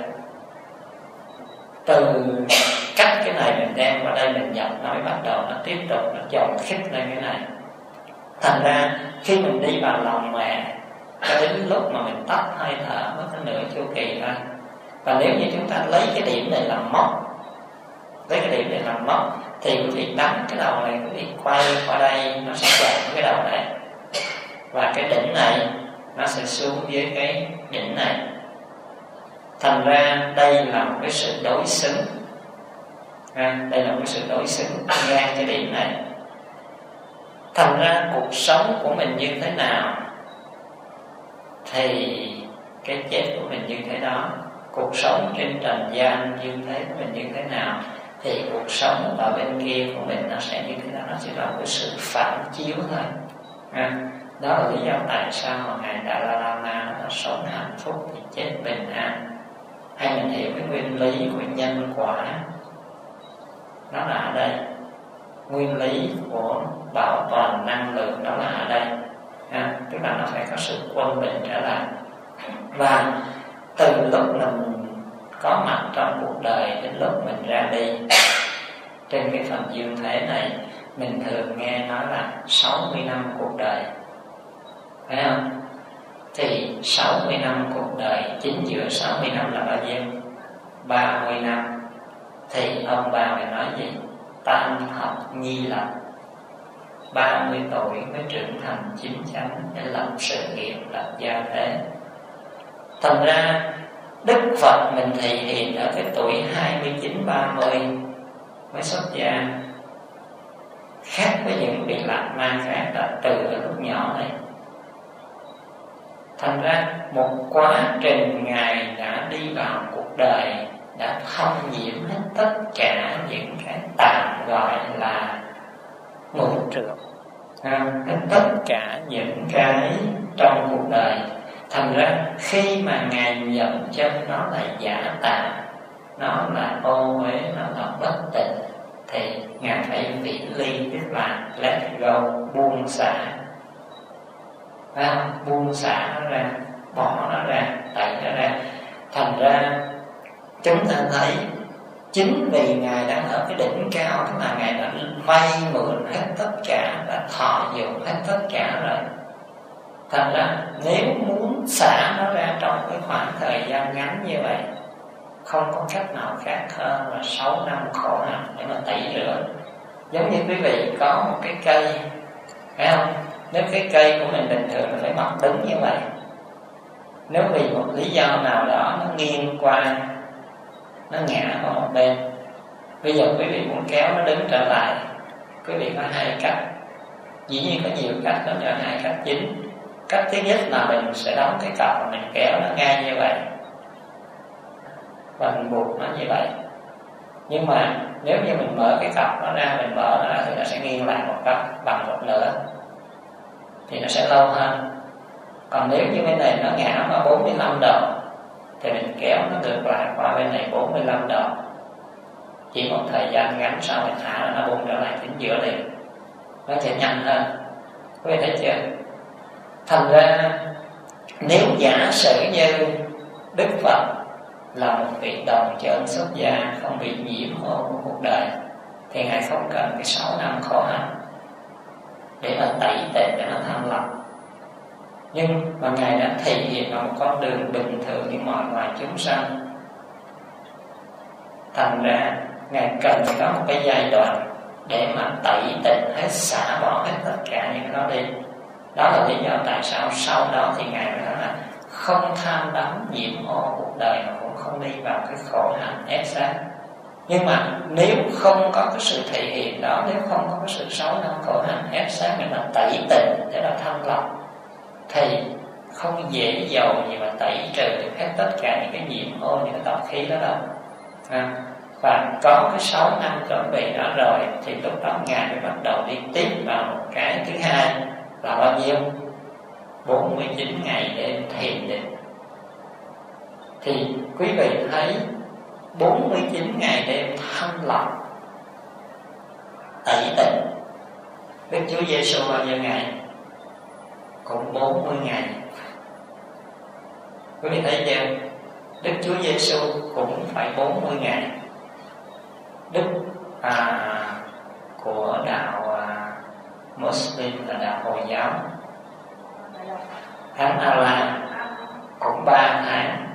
Từ cách cái này mình đem qua đây mình nhập, nó mới bắt đầu nó tiếp tục nó chồng khít lên cái này. Thành ra khi mình đi vào lòng mẹ cho đến lúc mà mình tắt hơi thở mới có nửa chu kỳ thôi. Và nếu như chúng ta lấy cái điểm này làm mốc, lấy cái điểm này làm mốc thì quý vị đánh cái đầu này, quý vị quay qua đây nó sẽ chạm cái đầu này, và cái đỉnh này nó sẽ xuống dưới cái đỉnh này. Thành ra đây là một cái sự đối xứng, đây là một cái sự đối xứng ngang cái điểm này. Thành ra cuộc sống của mình như thế nào thì cái chết của mình như thế đó. Cuộc sống trên trần gian như thế của mình như thế nào thì cuộc sống ở bên kia của mình nó sẽ như thế nào. Nó chỉ là một cái sự phản chiếu thôi. Đó là lý do tại sao mà Ngài Dalai Lama nó sống hạnh phúc thì chết bình an. Hay mình hiểu cái nguyên lý của nhân quả, nó là ở đây. Nguyên lý của bảo toàn năng lượng đó là ở đây. Tức là nó phải có sự quân bình trở lại. Và từ lúc mình có mặt trong cuộc đời đến lúc mình ra đi, trên cái phần dương thế này mình thường nghe nói là 60 năm cuộc đời, phải không? Thì 60 năm cuộc đời, chính giữa 60 năm là bao nhiêu? 30 năm. Thì ông bà phải nói gì? Tam thập nhi lập, 30 tuổi mới trưởng thành chín chắn để lập sự nghiệp, lập gia thế. Thành ra Đức Phật mình thể hiện ở cái tuổi 29-30 mới xuất gia, khác với những vị lạc ma khác là từ ở lúc nhỏ này. Thành ra một quá trình Ngài đã đi vào cuộc đời, đã thông nhiễm hết tất cả những cái tạm gọi là ngũ trược, hết tất cả những cái trong cuộc đời. Thành ra khi mà Ngài nhận chân nó là giả tạm, nó là ô uế, nó là bất tịnh, thì Ngài phải vĩ ly, tức là let go, buông xả, buông xả nó ra, bỏ nó ra, tẩy nó ra. Thành ra chúng ta thấy chính vì Ngài đang ở cái đỉnh cao, tức là Ngài đã vay mượn hết tất cả, đã thọ dụng hết tất cả rồi. Thành ra nếu muốn xả nó ra trong cái khoảng thời gian ngắn như vậy, không có cách nào khác hơn là 6 năm khổ hạnh để mà tẩy rửa. Giống như quý vị có một cái cây, phải không? Nếu cái cây của mình bình thường nó phải mọc đứng như vậy, nếu vì một lý do nào đó nó nghiêng qua, nó ngã qua một bên, bây giờ quý vị muốn kéo nó đứng trở lại, quý vị có hai cách. Dĩ nhiên có nhiều cách lắm, nhưng hai cách chính. Cách thứ nhất là mình sẽ đóng cái cọc và mình kéo nó ngay như vậy, và mình buộc nó như vậy. Nhưng mà nếu như mình mở cái cọc nó ra, mình mở nó ra thì nó sẽ nghiêng lại một góc bằng một nửa, thì nó sẽ lâu hơn. Còn nếu như bên này nó ngã qua 45 độ thì mình kéo nó ngược lại qua bên này 45 độ. Chỉ một thời gian ngắn sau mình thả là nó bung trở lại chính giữa liền, nó sẽ nhanh hơn. Quý vị thấy chưa? Thành ra nếu giả sử như Đức Phật là một vị đồng chân xuất gia, không bị nhiễm ô của cuộc đời, thì Ngài không cần cái 6 năm khổ hạnh để mà tẩy tịnh, để mà thanh lọc. Nhưng mà Ngài đã thể hiện một con đường bình thường như mọi loài chúng sanh. Thành ra Ngài cần có một cái giai đoạn để mà tẩy tịnh hết, xả bỏ hết tất cả những đó đi. Đó là lý do tại sao sau đó thì Ngài mới nói là không tham đắm nhiễm ô cuộc đời, mà cũng không đi vào cái khổ hạnh ép sát. Nhưng mà nếu không có cái sự thể hiện đó, nếu không có cái sự 6 năm khổ hạnh ép sát để mà tẩy tịnh, để mà thanh lọc, thì không dễ dầu gì mà tẩy trừ được hết tất cả những cái nhiễm ô, những cái tập khí đó đâu. Và có cái 6 năm chuẩn bị đó rồi thì lúc đó Ngài mới bắt đầu đi tiếp vào một cái thứ hai là bao nhiêu? 49 ngày đêm thiền định. Thì quý vị thấy 49 ngày đêm thanh lọc tẩy tịnh. Đức Chúa Giêsu bao nhiêu ngày? Cũng 40 ngày. Quý vị thấy chưa? Đức Chúa Giêsu cũng phải 40 ngày. Đức của đạo Muslim là đạo Hồi giáo, Thánh A-la cũng 3 tháng,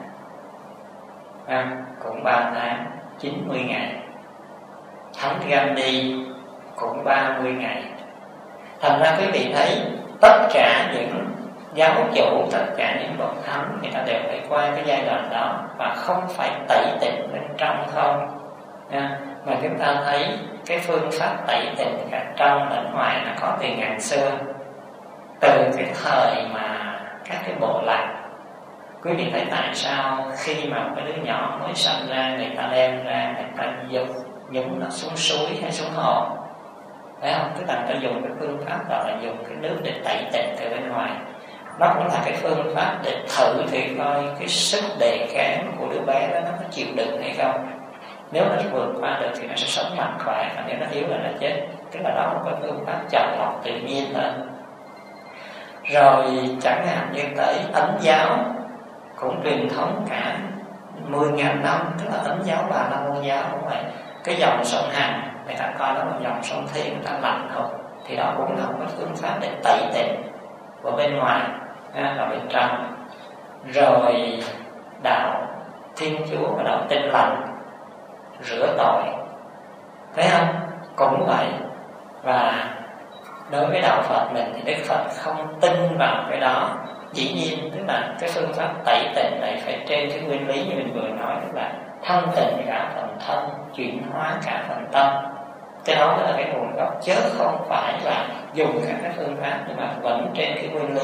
cũng 3 tháng 90 ngày. Thánh Gandhi cũng 30 ngày. Thành ra quý vị thấy tất cả những giáo chủ, tất cả những bậc thánh, người ta đều phải qua cái giai đoạn đó, và không phải tẩy tịnh bên trong không, mà chúng ta thấy cái phương pháp tẩy tịnh cả trong lẫn ngoài nó có từ ngàn xưa, từ cái thời mà các cái bộ lạc. Quý vị thấy tại sao khi mà một cái đứa nhỏ mới sinh ra, người ta đem ra, người ta nhúng nó xuống suối hay xuống hồ, phải không? Tức là người ta dùng cái phương pháp gọi là dùng cái nước để tẩy tịnh từ bên ngoài. Nó cũng là cái phương pháp để thử thì coi cái sức đề kháng của đứa bé đó nó có chịu đựng hay không. Nếu nó vượt qua được thì nó sẽ sống mạnh khỏe, còn nếu nó yếu là nó chết. Tức là đó là một cái phương pháp chọn lọc tự nhiên thôi. Rồi chẳng hạn như tới Ấn giáo cũng truyền thống cả 10.000 năm, tức là Ấn giáo và La Môn giáo cũng vậy. Cái dòng sông Hằng người ta coi đó là dòng sông Thiên, người ta lạnh thôi, thì đó cũng là một cái phương pháp để tẩy tịnh của bên ngoài và bên trong. Rồi đạo Thiên Chúa và đạo Tin Lành rửa tội, thấy không? Cũng vậy. Và đối với đạo Phật mình thì Đức Phật không tin vào cái đó. Dĩ nhiên tức là cái phương pháp tẩy tịnh này phải trên cái nguyên lý như mình vừa nói, tức là thanh tịnh cả phần thân, chuyển hóa cả phần tâm. Cái đó là cái nguồn gốc, chứ không phải là dùng các cái phương pháp, nhưng mà vẫn trên cái nguyên lý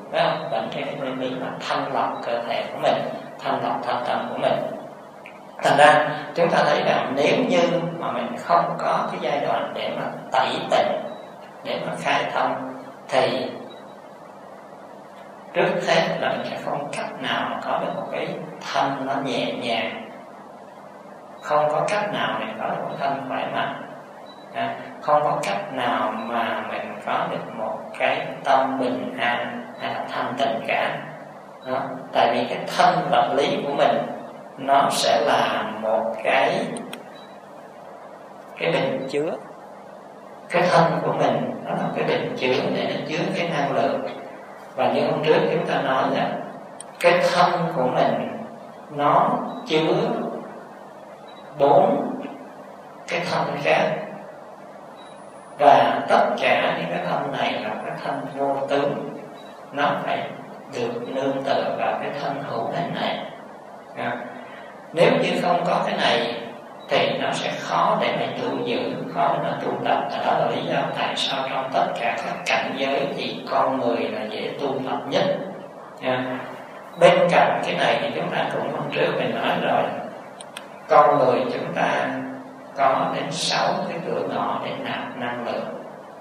phải không? Bệnh trên cái nguyên lý là thanh lọc cơ thể của mình, thanh lọc thân tâm của mình. Thành ra chúng ta thấy rằng nếu như mà mình không có cái giai đoạn để mà tẩy tịnh, để mà khai thông, thì trước hết là mình sẽ không cách nào mà có được một cái thân nó nhẹ nhàng, không có cách nào mình có được một thân khỏe mạnh, không có cách nào mà mình có được một cái tâm bình an hay là thanh tịnh cả. Đó. Tại vì cái thân vật lý của mình nó sẽ là một cái bình chứa. Cái thân của mình nó là cái bình chứa để nó chứa cái năng lượng. Và như hôm trước chúng ta nói là cái thân của mình nó chứa 4 cái thân khác, và tất cả những cái thân này là cái thân vô tướng, nó phải được nương tựa vào cái thân hữu hình này. Nếu như không có cái này thì nó sẽ khó để mà tu giữ, khó để mà tu tập. Đó là lý do tại sao trong tất cả các cảnh giới thì con người là dễ tu tập nhất. Bên cạnh cái này thì chúng ta cũng hôm trước mình nói rồi, con người chúng ta có đến 6 cái cửa ngõ để nạp năng lượng.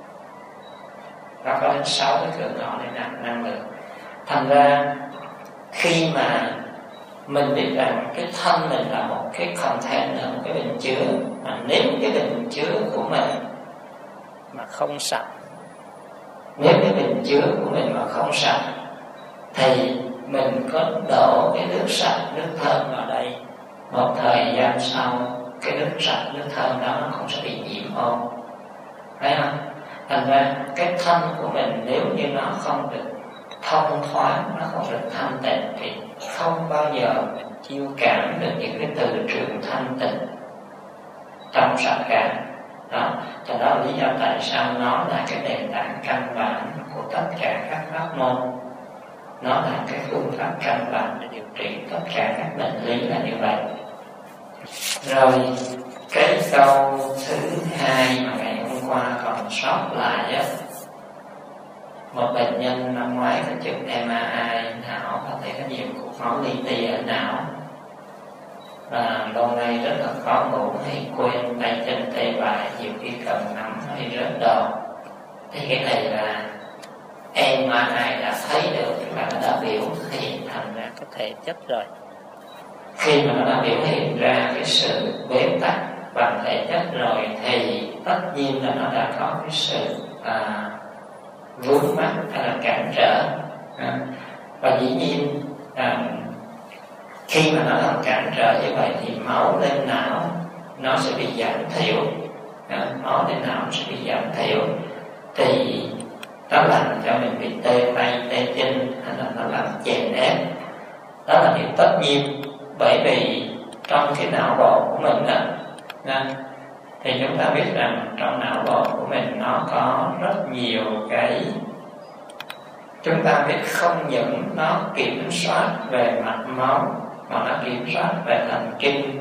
Nó có đến 6 cái cửa ngõ để nạp năng lượng. Thành ra khi mà mình biết rằng cái thân mình là một cái container, một cái bình chứa, mà nếu cái bình chứa của mình mà không sạch, nếu cái bình chứa của mình mà không sạch, thì mình có đổ cái nước sạch, nước thơm vào đây, một thời gian sau cái nước sạch, nước thơm đó nó không sẽ bị nhiễm ô, thấy không? Thành ra cái thân của mình nếu như nó không được thông thoáng, nó không được thanh tịnh thì không bao giờ chiêu cảm được những cái từ trường thanh tịnh trong sạch cả. Đó, cho đó là lý do tại sao nó là cái nền tảng căn bản của tất cả các pháp môn. Nó là cái phương pháp căn bản để điều trị tất cả các bệnh lý là như vậy. Rồi cái câu thứ hai mà ngày hôm qua còn sót lại á, một bệnh nhân năm ngoái có chụp MRI não và thấy có nhiều cục máu li ti ở não, và lâu nay rất là khó ngủ, hay quên tay chân tê bại, nhiều khi cầm nắm hay rớt đầu. Thì cái này là MRI đã thấy được, tức là nó đã biểu hiện thành ra có thể chất rồi. Khi mà nó đã biểu hiện ra cái sự bế tắc bằng thể chất rồi thì tất nhiên là nó đã có cái sự vướng mắc hay là cản trở. Và dĩ nhiên khi mà nó làm cản trở như vậy thì máu lên não nó sẽ bị giảm thiểu. Máu lên não sẽ bị giảm thiểu thì nó làm cho mình bị tê tay, tê chân, hay là nó làm chèn ép. Đó là điều tất nhiên, bởi vì trong cái não bộ của mình đó, thì chúng ta biết rằng trong não bộ của mình nó có rất nhiều cái, chúng ta biết không những nó kiểm soát về mạch máu mà nó kiểm soát về thần kinh.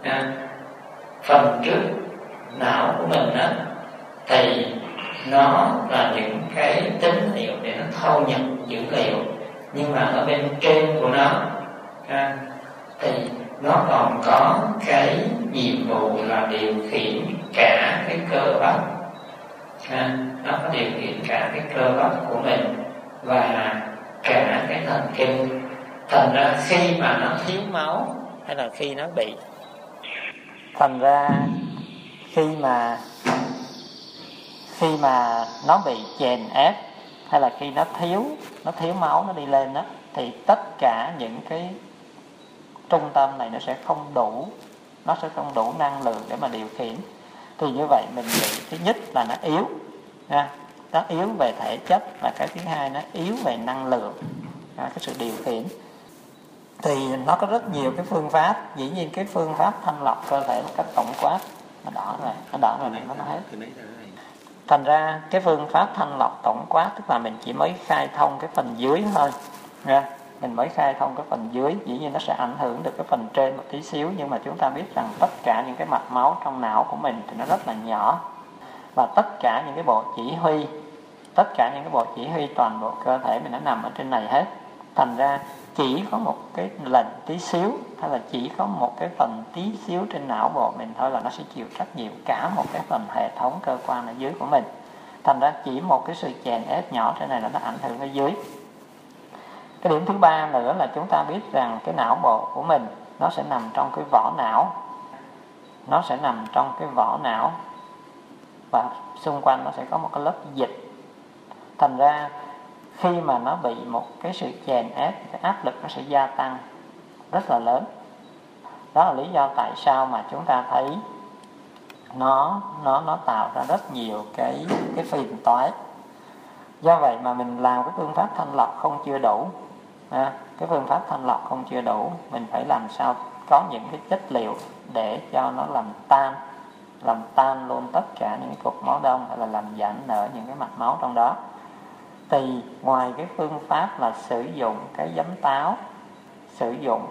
Phần trước não của mình đó, thì nó là những cái tín hiệu để nó thâu nhập dữ liệu, nhưng mà ở bên trên của nó thì nó còn có cái nhiệm vụ là điều khiển cả cái cơ bắp. Nó có điều khiển cả cái cơ bắp của mình và cả cái thần kinh. Thành ra khi mà nó thiếu máu hay là khi nó bị, thành ra khi mà nó bị chèn ép hay là khi nó thiếu máu, nó đi lên đó, thì tất cả những cái trung tâm này nó sẽ không đủ năng lượng để mà điều khiển. Thì như vậy mình nghĩ thứ nhất là nó yếu, nó yếu về thể chất, và cái thứ hai nó yếu về năng lượng, cái sự điều khiển. Thì nó có rất nhiều cái phương pháp. Dĩ nhiên cái phương pháp thanh lọc cơ thể một cách tổng quát, nó đỏ rồi nó nói hết. Thành ra cái phương pháp thanh lọc tổng quát tức là mình chỉ mới khai thông cái phần dưới thôi nha. Mình mới khai thông cái phần dưới, dĩ nhiên nó sẽ ảnh hưởng được cái phần trên một tí xíu, nhưng mà chúng ta biết rằng tất cả những cái mạch máu trong não của mình thì nó rất là nhỏ, và tất cả những cái bộ chỉ huy tất cả những cái bộ chỉ huy toàn bộ cơ thể mình nó nằm ở trên này hết. Thành ra chỉ có một cái lần tí xíu hay là chỉ có một cái phần tí xíu trên não bộ mình thôi là nó sẽ chịu trách nhiệm cả một cái phần hệ thống cơ quan ở dưới của mình. Thành ra chỉ một cái sự chèn ép nhỏ trên này là nó ảnh hưởng ở dưới. Cái điểm thứ ba nữa là chúng ta biết rằng cái não bộ của mình nó sẽ nằm trong cái vỏ não. Nó sẽ nằm trong cái vỏ não và xung quanh nó sẽ có một cái lớp dịch. Thành ra khi mà nó bị một cái sự chèn ép, cái áp lực nó sẽ gia tăng rất là lớn. Đó là lý do tại sao mà chúng ta thấy nó tạo ra rất nhiều cái phiền toái. Do vậy mà mình làm cái phương pháp thanh lọc không chưa đủ. Cái phương pháp thanh lọc không chưa đủ, mình phải làm sao có những cái chất liệu để cho nó làm tan luôn tất cả những cái cục máu đông hay là làm giãn nở những cái mạch máu trong đó. Thì ngoài cái phương pháp là sử dụng cái giấm táo, sử dụng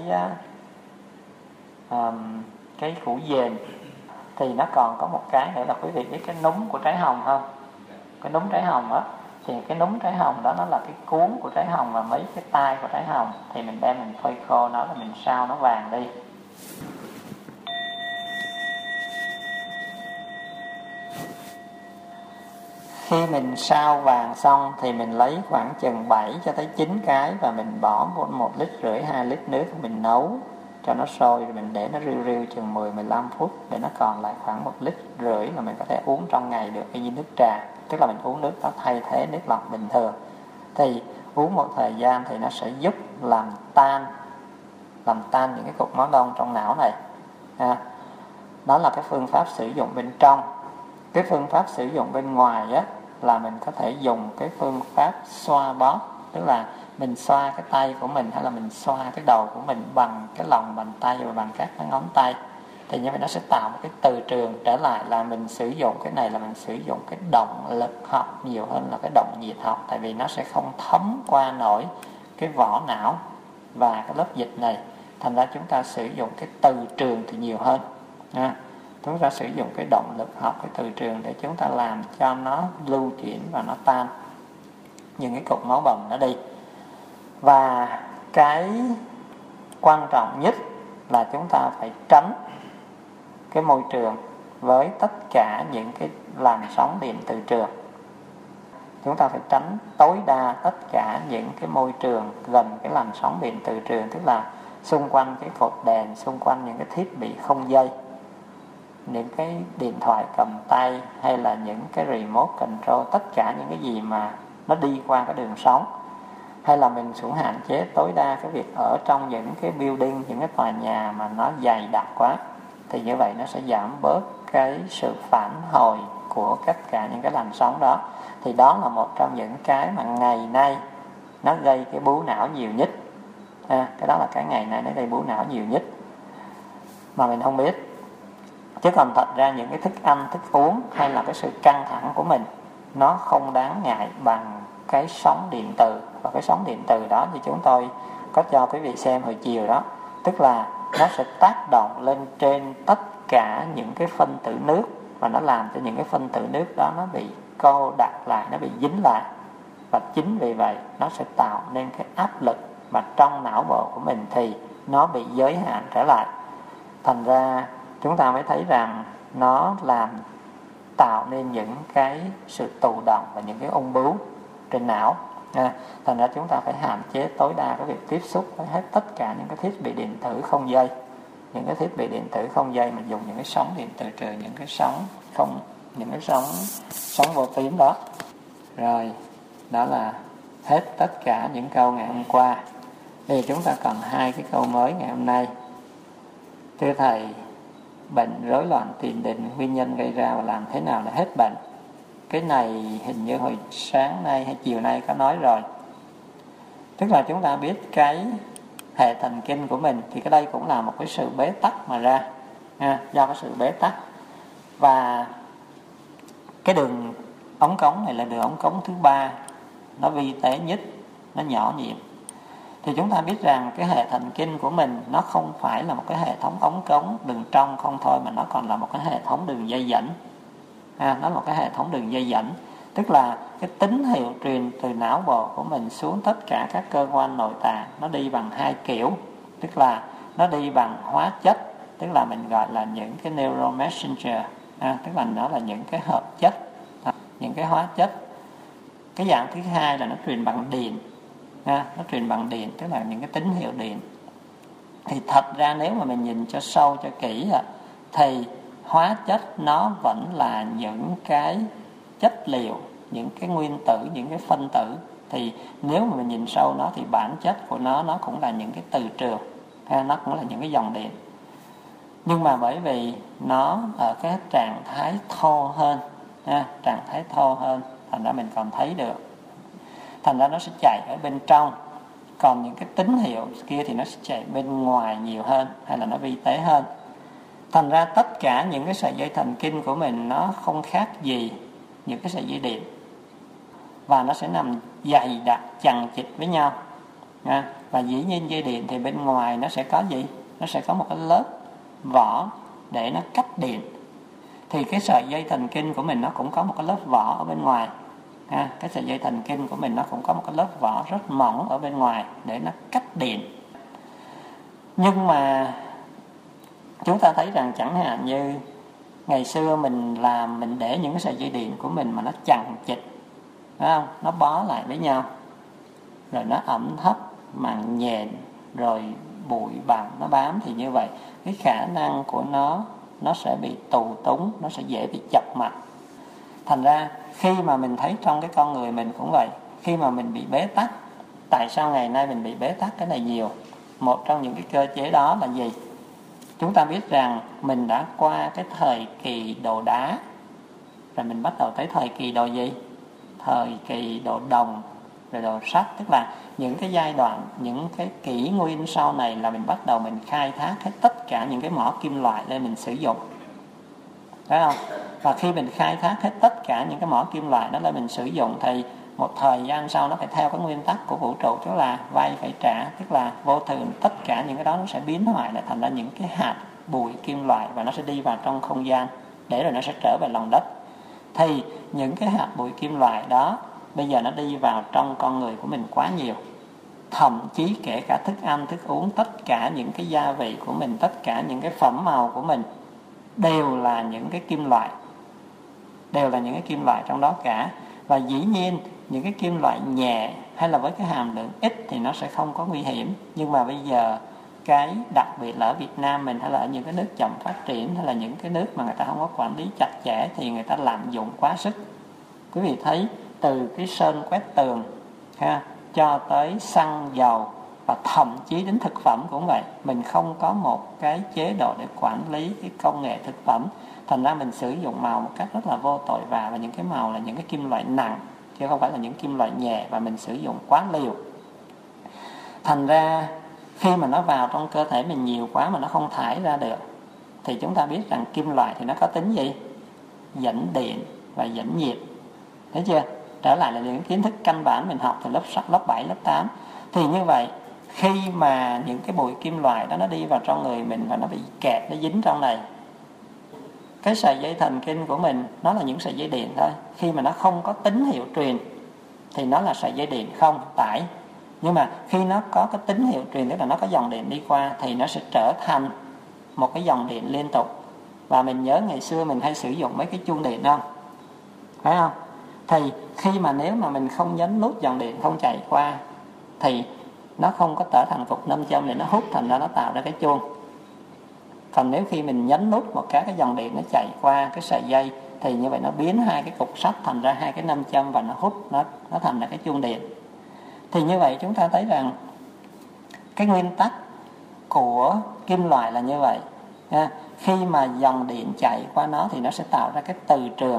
cái củ dền, thì nó còn có một cái nữa là quý vị biết cái núm của trái hồng không? Cái núm trái hồng á, thì cái núm trái hồng đó nó là cái cuống của trái hồng và mấy cái tai của trái hồng, thì mình đem mình phơi khô nó là mình sao nó vàng đi. Khi mình sao vàng xong thì mình lấy khoảng chừng 7 cho tới 9 cái và mình bỏ 1,5 lít, 2 lít nước mình nấu cho nó sôi, rồi mình để nó riu riu chừng 10-15 phút để nó còn lại khoảng 1,5 lít là mình có thể uống trong ngày được y như nước trà. Tức là mình uống nước đó thay thế nước lọc bình thường. Thì uống một thời gian thì nó sẽ giúp làm tan những cái cục máu đông trong não này. Đó là cái phương pháp sử dụng bên trong. Cái phương pháp sử dụng bên ngoài á là mình có thể dùng cái phương pháp xoa bóp, tức là mình xoa cái tay của mình hay là mình xoa cái đầu của mình bằng cái lòng bàn tay và bằng các cái ngón tay. Thì như vậy nó sẽ tạo một cái từ trường trở lại, là mình sử dụng cái này là mình sử dụng cái động lực học nhiều hơn là cái động nhiệt học, tại vì nó sẽ không thấm qua nổi cái vỏ não và cái lớp dịch này. Thành ra chúng ta sử dụng cái từ trường thì nhiều hơn. Chúng ta sử dụng cái động lực học, cái từ trường để chúng ta làm cho nó lưu chuyển và nó tan những cái cục máu bầm nó đi. Và cái quan trọng nhất là chúng ta phải tránh cái môi trường với tất cả những cái làn sóng điện từ trường. Chúng ta phải tránh tối đa tất cả những cái môi trường gần cái làn sóng điện từ trường, tức là xung quanh cái cột đèn, xung quanh những cái thiết bị không dây, những cái điện thoại cầm tay hay là những cái remote control, tất cả những cái gì mà nó đi qua cái đường sóng. Hay là mình cũng hạn chế tối đa cái việc ở trong những cái building, những cái tòa nhà mà nó dày đặc quá. Thì như vậy nó sẽ giảm bớt cái sự phản hồi của tất cả những cái làn sóng đó. Thì đó là một trong những cái mà ngày nay nó gây cái bú não nhiều nhất. Cái đó là cái ngày nay nó gây bú não nhiều nhất mà mình không biết. Chứ còn thật ra những cái thức ăn, thức uống hay là cái sự căng thẳng của mình nó không đáng ngại bằng cái sóng điện từ. Và cái sóng điện từ đó thì chúng tôi có cho quý vị xem hồi chiều đó. Tức là nó sẽ tác động lên trên tất cả những cái phân tử nước, và nó làm cho những cái phân tử nước đó nó bị cô đặc lại, nó bị dính lại. Và chính vì vậy nó sẽ tạo nên cái áp lực mà trong não bộ của mình thì nó bị giới hạn trở lại. Thành ra chúng ta mới thấy rằng nó tạo nên những cái sự tù động và những cái ung bướu trên não. Thành ra chúng ta phải hạn chế tối đa cái việc tiếp xúc với hết tất cả những cái thiết bị điện tử không dây. Những cái thiết bị điện tử không dây mình dùng những cái sóng điện từ trường, những cái sóng vô tuyến đó. Rồi, đó là hết tất cả những câu ngày hôm qua. Bây giờ chúng ta còn 2 cái câu mới ngày hôm nay. Thưa Thầy, bệnh rối loạn tiền đình nguyên nhân gây ra và làm thế nào để hết bệnh? Cái này hình như hồi sáng nay hay chiều nay có nói rồi. Tức là chúng ta biết cái hệ thần kinh của mình thì cái đây cũng là một cái sự bế tắc mà ra. Do cái sự bế tắc. Và cái đường ống cống này là đường ống cống thứ 3, nó vi tế nhất, nó nhỏ nhiệm. Thì chúng ta biết rằng cái hệ thần kinh của mình nó không phải là một cái hệ thống ống cống đường trong không thôi, mà nó còn là một cái hệ thống đường dây dẫn. Nó là một cái hệ thống đường dây dẫn. Tức là cái tín hiệu truyền từ não bộ của mình xuống tất cả các cơ quan nội tạng nó đi bằng hai kiểu. Tức là nó đi bằng hóa chất, tức là mình gọi là những cái neuromessenger, tức là nó là những cái hợp chất, những cái hóa chất. Cái dạng thứ hai là nó truyền bằng điện, nó truyền bằng điện, tức là những cái tín hiệu điện. Thì thật ra nếu mà mình nhìn cho sâu cho kỹ thì hóa chất nó vẫn là những cái chất liệu, những cái nguyên tử, những cái phân tử. Thì nếu mà mình nhìn sâu nó thì bản chất của nó cũng là những cái từ trường, nó cũng là những cái dòng điện. Nhưng mà bởi vì nó ở cái trạng thái thô hơn, trạng thái thô hơn, thành ra mình còn thấy được, thành ra nó sẽ chạy ở bên trong. Còn những cái tín hiệu kia thì nó sẽ chạy bên ngoài nhiều hơn, hay là nó vi tế hơn. Thành ra tất cả những cái sợi dây thần kinh của mình nó không khác gì những cái sợi dây điện, và nó sẽ nằm dày đặc chằng chịt với nhau. Và dĩ nhiên dây điện thì bên ngoài nó sẽ có gì? Nó sẽ có một cái lớp vỏ để nó cách điện. Thì cái sợi dây thần kinh của mình nó cũng có một cái lớp vỏ ở bên ngoài. Cái sợi dây thần kinh của mình nó cũng có một cái lớp vỏ rất mỏng ở bên ngoài để nó cách điện. Nhưng mà chúng ta thấy rằng chẳng hạn như ngày xưa mình để những cái sợi dây điện của mình mà nó chằng chịt, phải không? Nó bó lại với nhau, rồi nó ẩm thấp, màng nhện, rồi bụi bặm nó bám, thì như vậy cái khả năng của nó sẽ bị tù túng, nó sẽ dễ bị chập mạch. Thành ra khi mà mình thấy trong cái con người mình cũng vậy, khi mà mình bị bế tắc, tại sao ngày nay mình bị bế tắc cái này nhiều? Một trong những cái cơ chế đó là gì? Chúng ta biết rằng mình đã qua cái thời kỳ đồ đá, rồi mình bắt đầu tới thời kỳ đồ gì? Thời kỳ đồ đồng, rồi đồ sắt. Tức là những cái giai đoạn, những cái kỷ nguyên sau này là mình bắt đầu mình khai thác hết tất cả những cái mỏ kim loại để mình sử dụng, phải không? Và khi mình khai thác hết tất cả những cái mỏ kim loại đó là mình sử dụng, thì một thời gian sau nó phải theo cái nguyên tắc của vũ trụ, tức là vay phải trả, tức là vô thường tất cả những cái đó nó sẽ biến hoại lại thành ra những cái hạt bụi kim loại, và nó sẽ đi vào trong không gian để rồi nó sẽ trở về lòng đất. Thì những cái hạt bụi kim loại đó bây giờ nó đi vào trong con người của mình quá nhiều. Thậm chí kể cả thức ăn, thức uống, tất cả những cái gia vị của mình, tất cả những cái phẩm màu của mình đều là những cái kim loại, đều là những cái kim loại trong đó cả. Và dĩ nhiên những cái kim loại nhẹ hay là với cái hàm lượng ít thì nó sẽ không có nguy hiểm. Nhưng mà bây giờ cái đặc biệt là ở Việt Nam mình, hay là ở những cái nước chậm phát triển, hay là những cái nước mà người ta không có quản lý chặt chẽ, thì người ta lạm dụng quá sức. Quý vị thấy từ cái sơn quét tường cho tới xăng dầu, và thậm chí đến thực phẩm cũng vậy, mình không có một cái chế độ để quản lý cái công nghệ thực phẩm. Thành ra mình sử dụng màu một cách rất là vô tội vạ, và những cái màu là những cái kim loại nặng chứ không phải là những kim loại nhẹ, và mình sử dụng quá liều. Thành ra khi mà nó vào trong cơ thể mình nhiều quá mà nó không thải ra được, thì chúng ta biết rằng kim loại thì nó có tính gì? Dẫn điện và dẫn nhiệt. Thấy chưa? Trở lại là những kiến thức căn bản mình học từ lớp 7, lớp 8. Thì như vậy, khi mà những cái bụi kim loại đó nó đi vào trong người mình và nó bị kẹt, nó dính trong này, cái sợi dây thần kinh của mình nó là những sợi dây điện thôi. Khi mà nó không có tín hiệu truyền thì nó là sợi dây điện không tải. Nhưng mà khi nó có cái tín hiệu truyền, tức là nó có dòng điện đi qua, thì nó sẽ trở thành một cái dòng điện liên tục. Và mình nhớ ngày xưa mình hay sử dụng mấy cái chuông điện không? Phải không? Thì khi mà nếu mà mình không nhấn nút dòng điện không chạy qua, thì nó không có trở thành cục nam châm để nó hút, thành ra nó tạo ra cái chuông. Còn nếu khi mình nhấn nút một cái dòng điện nó chạy qua cái sợi dây, thì như vậy nó biến hai cái cục sắt thành ra hai cái nam châm, và nó hút, nó thành ra cái chuông điện. Thì như vậy chúng ta thấy rằng cái nguyên tắc của kim loại là như vậy. Khi mà dòng điện chạy qua nó thì nó sẽ tạo ra cái từ trường,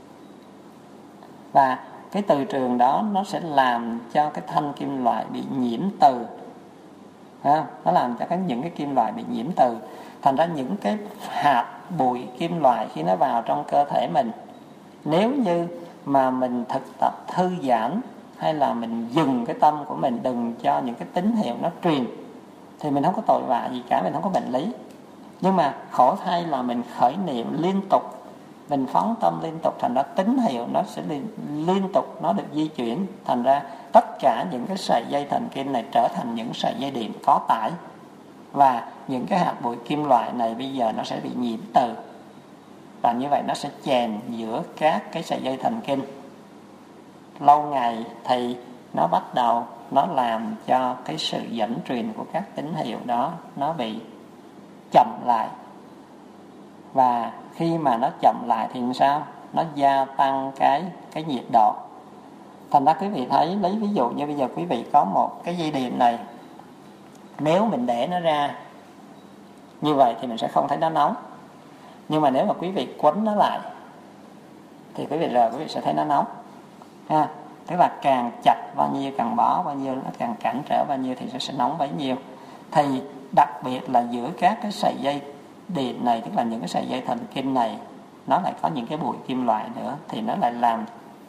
và cái từ trường đó nó sẽ làm cho cái thanh kim loại bị nhiễm từ. Nó làm cho những cái kim loại bị nhiễm từ. Thành ra những cái hạt bụi kim loại khi nó vào trong cơ thể mình, nếu như mà mình thực tập thư giãn, hay là mình dừng cái tâm của mình, đừng cho những cái tín hiệu nó truyền, thì mình không có tội vạ gì cả, mình không có bệnh lý. Nhưng mà khổ thay là mình khởi niệm liên tục mình phóng tâm liên tục, thành ra tín hiệu nó sẽ liên tục nó được di chuyển, thành ra tất cả những cái sợi dây thần kinh này trở thành những sợi dây điện có tải, và những cái hạt bụi kim loại này bây giờ nó sẽ bị nhiễm từ, và như vậy nó sẽ chèn giữa các cái sợi dây thần kinh. Lâu ngày thì nó bắt đầu nó làm cho cái sự dẫn truyền của các tín hiệu đó nó bị chậm lại, và khi mà nó chậm lại thì sao? Nó gia tăng cái nhiệt độ. Thành ra quý vị thấy, lấy ví dụ như bây giờ quý vị có một cái dây điện này, nếu mình để nó ra như vậy thì mình sẽ không thấy nó nóng, nhưng mà nếu mà quý vị quấn nó lại thì quý vị sẽ thấy nó nóng ha. Tức là càng chặt bao nhiêu, càng bó bao nhiêu, nó càng cản trở bao nhiêu thì nó sẽ nóng bấy nhiêu. Thì đặc biệt là giữa các cái sợi dây điện này, tức là những cái sợi dây thần kinh này, nó lại có những cái bụi kim loại nữa, thì nó lại làm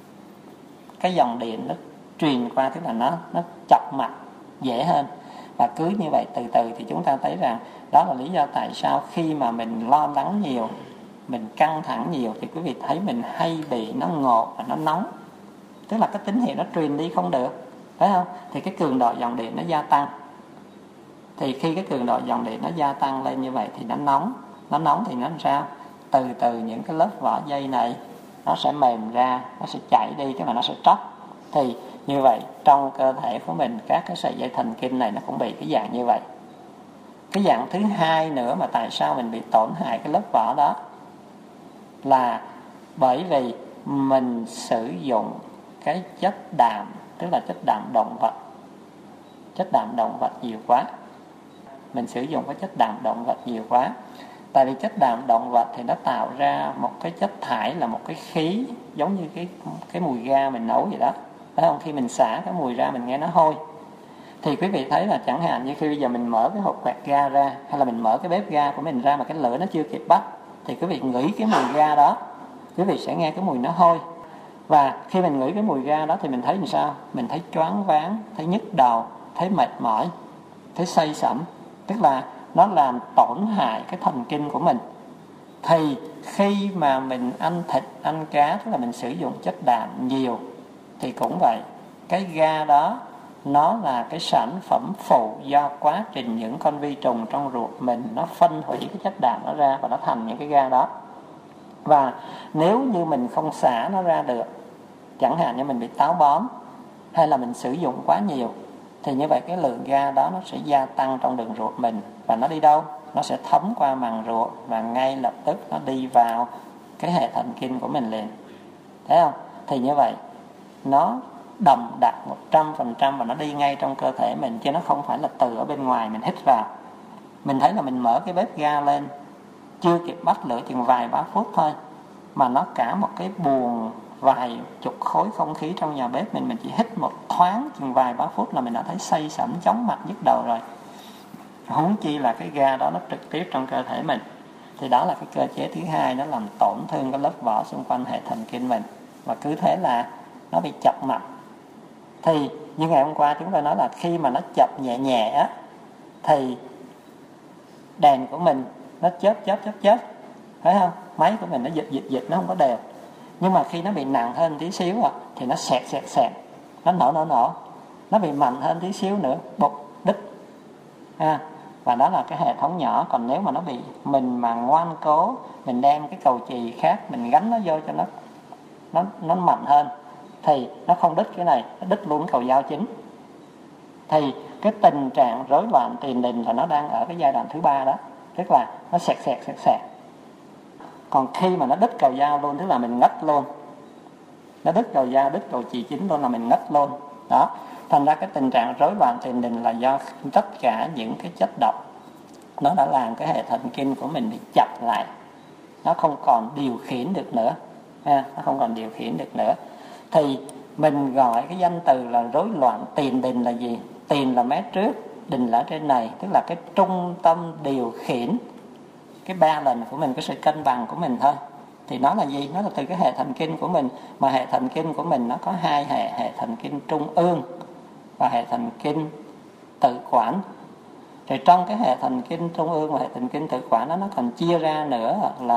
cái dòng điện nó truyền qua, tức là nó chọc mạch dễ hơn. Và cứ như vậy từ từ thì chúng ta thấy rằng đó là lý do tại sao khi mà mình lo lắng nhiều, mình căng thẳng nhiều thì quý vị thấy mình hay bị nó ngột và nó nóng, tức là cái tín hiệu nó truyền đi không được, phải không? Thì cái cường độ dòng điện nó gia tăng. Thì khi cái cường độ dòng điện nó gia tăng lên như vậy thì nó nóng thì nó làm sao? Từ từ những cái lớp vỏ dây này nó sẽ mềm ra, nó sẽ chảy đi, tức là nó sẽ tróc. Thì như vậy trong cơ thể của mình, các cái sợi dây thần kinh này nó cũng bị cái dạng như vậy. Cái dạng thứ hai nữa mà tại sao mình bị tổn hại cái lớp vỏ đó là bởi vì mình sử dụng cái chất đạm, tức là chất đạm động vật. Chất đạm động vật nhiều quá. Mình sử dụng cái chất đạm động vật nhiều quá. Tại vì chất đạm động vật thì nó tạo ra một cái chất thải, là một cái khí giống như cái mùi ga mình nấu vậy đó, phải không? Khi mình xả cái mùi ra mình nghe nó hôi. Thì quý vị thấy là chẳng hạn như khi bây giờ mình mở cái hộp quẹt ga ra, hay là mình mở cái bếp ga của mình ra mà cái lửa nó chưa kịp bắt, thì quý vị ngửi cái mùi ga đó, quý vị sẽ nghe cái mùi nó hôi. Và khi mình ngửi cái mùi ga đó thì mình thấy làm sao? Mình thấy choáng váng, thấy nhức đầu, thấy mệt mỏi, thấy say sẩm. Tức là nó làm tổn hại cái thần kinh của mình. Thì khi mà mình ăn thịt, ăn cá, tức là mình sử dụng chất đạm nhiều, thì cũng vậy. Cái ga đó nó là cái sản phẩm phụ do quá trình những con vi trùng trong ruột mình nó phân hủy cái chất đạm nó ra, và nó thành những cái ga đó. Và nếu như mình không xả nó ra được, chẳng hạn như mình bị táo bón, hay là mình sử dụng quá nhiều, thì như vậy cái lượng ga đó nó sẽ gia tăng trong đường ruột mình. Và nó đi đâu? Nó sẽ thấm qua màng ruột, và ngay lập tức nó đi vào cái hệ thần kinh của mình liền. Thấy không? Thì như vậy nó đậm đặc 100% và nó đi ngay trong cơ thể mình, chứ nó không phải là từ ở bên ngoài mình hít vào. Mình thấy là mình mở cái bếp ga lên, chưa kịp bắt lửa chừng vài ba phút thôi, mà nó cả một cái buồng vài chục khối không khí trong nhà bếp mình chỉ hít một thoáng chừng vài ba phút là mình đã thấy say sẩm, chóng mặt, nhức đầu rồi. Huống chi là cái ga đó nó trực tiếp trong cơ thể mình. Thì đó là cái cơ chế thứ hai, nó làm tổn thương cái lớp vỏ xung quanh hệ thần kinh mình, và cứ thế là nó bị chập mạch. Thì như ngày hôm qua chúng ta nói là khi mà nó chập nhẹ nhẹ á, thì đèn của mình nó chớp, phải không? Máy của mình nó giật, nó không có đều. Nhưng mà khi nó bị nặng hơn tí xíu thì nó xẹt, nó nổ. Nó bị mạnh hơn tí xíu nữa, bục, đứt. Và đó là cái hệ thống nhỏ. Còn nếu mà nó bị mình mà ngoan cố, mình đem cái cầu chì khác mình gắn nó vô cho nó mạnh hơn, thì nó không đứt cái này, nó đứt luôn cầu dao chính. Thì cái tình trạng rối loạn tiền đình là nó đang ở cái giai đoạn thứ 3 đó, tức là nó xẹt. Còn khi mà nó đứt cầu dao luôn, tức là mình ngất luôn. Nó đứt cầu dao, đứt cầu chì chính luôn là mình ngất luôn. Đó. Thành ra cái tình trạng rối loạn tiền đình là do tất cả những cái chất độc nó đã làm cái hệ thần kinh của mình bị chập lại. Nó không còn điều khiển được nữa. Nó không còn điều khiển được nữa. Thì mình gọi cái danh từ là rối loạn tiền đình là gì? Tiền là mé trước, đình là ở trên này, tức là cái trung tâm điều khiển cái balance của mình, cái sự cân bằng của mình thôi. Thì nó là gì? Nó là từ cái hệ thần kinh của mình. Mà hệ thần kinh của mình nó có hai hệ, hệ thần kinh trung ương và hệ thần kinh tự quản. Thì trong cái hệ thần kinh trung ương và hệ thần kinh tự quản đó, nó còn chia ra nữa là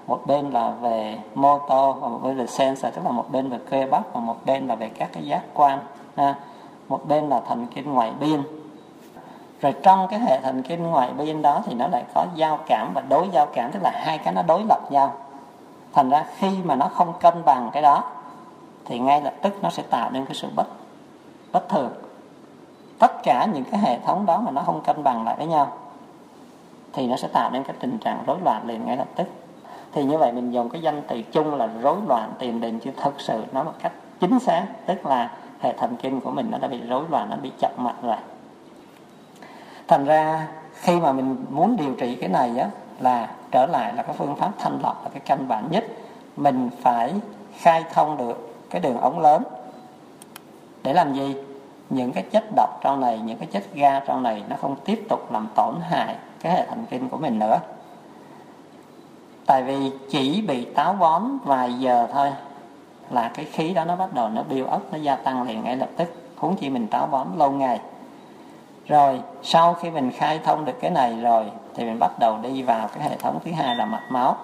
một bên là về mô tô và một bên là sensor, tức là một bên về cơ bắp và một bên là về các cái giác quan, một bên là thần kinh ngoại biên. Rồi trong cái hệ thần kinh ngoại biên đó thì nó lại có giao cảm và đối giao cảm, tức là hai cái nó đối lập nhau. Thành ra khi mà nó không cân bằng cái đó thì ngay lập tức nó sẽ tạo nên cái sự bất thường. Tất cả những cái hệ thống đó mà nó không cân bằng lại với nhau thì nó sẽ tạo nên cái tình trạng rối loạn liền ngay lập tức. Thì như vậy mình dùng cái danh từ chung là rối loạn tiền đình, chứ thực sự nói một cách chính xác tức là hệ thần kinh của mình nó đã bị rối loạn, nó bị chậm mạch rồi. Thành ra khi mà mình muốn điều trị cái này á, là trở lại là cái phương pháp thanh lọc là cái căn bản nhất. Mình phải khai thông được cái đường ống lớn. Để làm gì? Những cái chất độc trong này, những cái chất ga trong này nó không tiếp tục làm tổn hại cái hệ thần kinh của mình nữa. Tại vì chỉ bị táo bón vài giờ thôi là cái khí đó nó bắt đầu nó build up, nó gia tăng liền ngay lập tức, huống chi mình táo bón lâu ngày. Rồi sau khi mình khai thông được cái này rồi thì mình bắt đầu đi vào cái hệ thống thứ hai là mạch máu.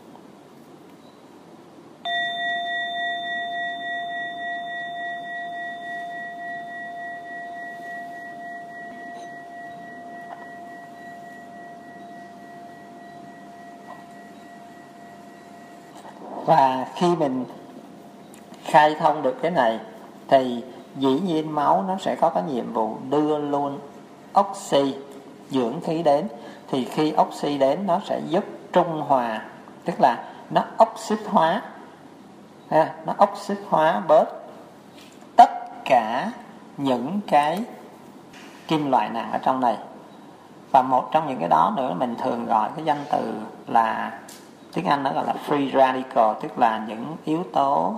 Và khi mình khai thông được cái này thì dĩ nhiên máu nó sẽ có cái nhiệm vụ đưa luôn oxy, dưỡng khí đến. Thì khi oxy đến nó sẽ giúp trung hòa, tức là nó oxit hóa, nó oxit hóa bớt tất cả những cái kim loại nặng ở trong này. Và một trong những cái đó nữa mình thường gọi cái danh từ là, tiếng Anh nó gọi là free radical, tức là những yếu tố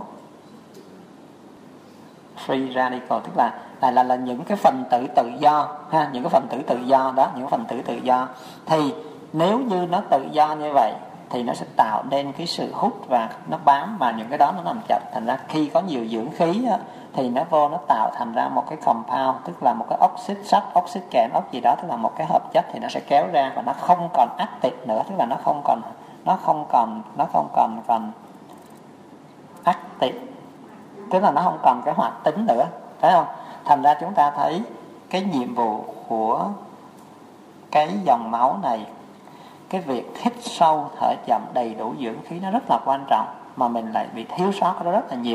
free radical, tức là những cái phần tử tự do, những cái phần tử tự do đó, những phần tử tự do. Thì nếu như nó tự do như vậy thì nó sẽ tạo nên cái sự hút và nó bám vào những cái đó, nó làm chậm. Thành ra khi có nhiều dưỡng khí á, thì nó vô nó tạo thành ra một cái compound, tức là một cái oxit sắt, oxit kẽm, gì đó, tức là một cái hợp chất, thì nó sẽ kéo ra và nó không còn active nữa, tức là nó không còn active, tức là nó không còn cái hoạt tính nữa, phải không? Thành ra chúng ta thấy cái nhiệm vụ của cái dòng máu này, cái việc hít sâu thở chậm đầy đủ dưỡng khí nó rất là quan trọng, mà mình lại bị thiếu sót nó rất là nhiều.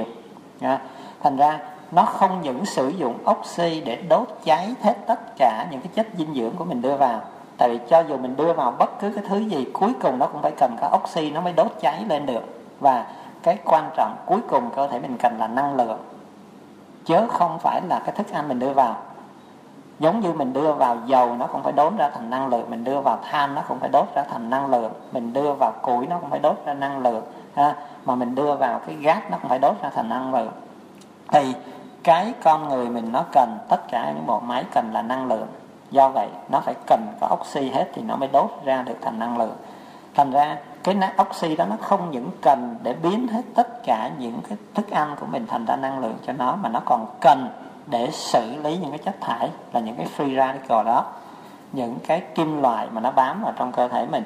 Thành ra nó không những sử dụng oxy để đốt cháy hết tất cả những cái chất dinh dưỡng của mình đưa vào. Tại vì cho dù mình đưa vào bất cứ cái thứ gì, cuối cùng nó cũng phải cần có oxy nó mới đốt cháy lên được. Và cái quan trọng cuối cùng cơ thể mình cần là năng lượng, chứ không phải là cái thức ăn mình đưa vào. Giống như mình đưa vào dầu nó cũng phải đốt ra thành năng lượng, mình đưa vào than nó cũng phải đốt ra thành năng lượng, mình đưa vào củi nó cũng phải đốt ra năng lượng, mà mình đưa vào cái gas nó cũng phải đốt ra thành năng lượng. Thì cái con người mình nó cần, tất cả những bộ máy cần là năng lượng. Do vậy nó phải cần có oxy hết thì nó mới đốt ra được thành năng lượng. Thành ra cái oxy đó nó không những cần để biến hết tất cả những cái thức ăn của mình thành ra năng lượng cho nó, mà nó còn cần để xử lý những cái chất thải, là những cái free radical đó, những cái kim loại mà nó bám vào trong cơ thể mình.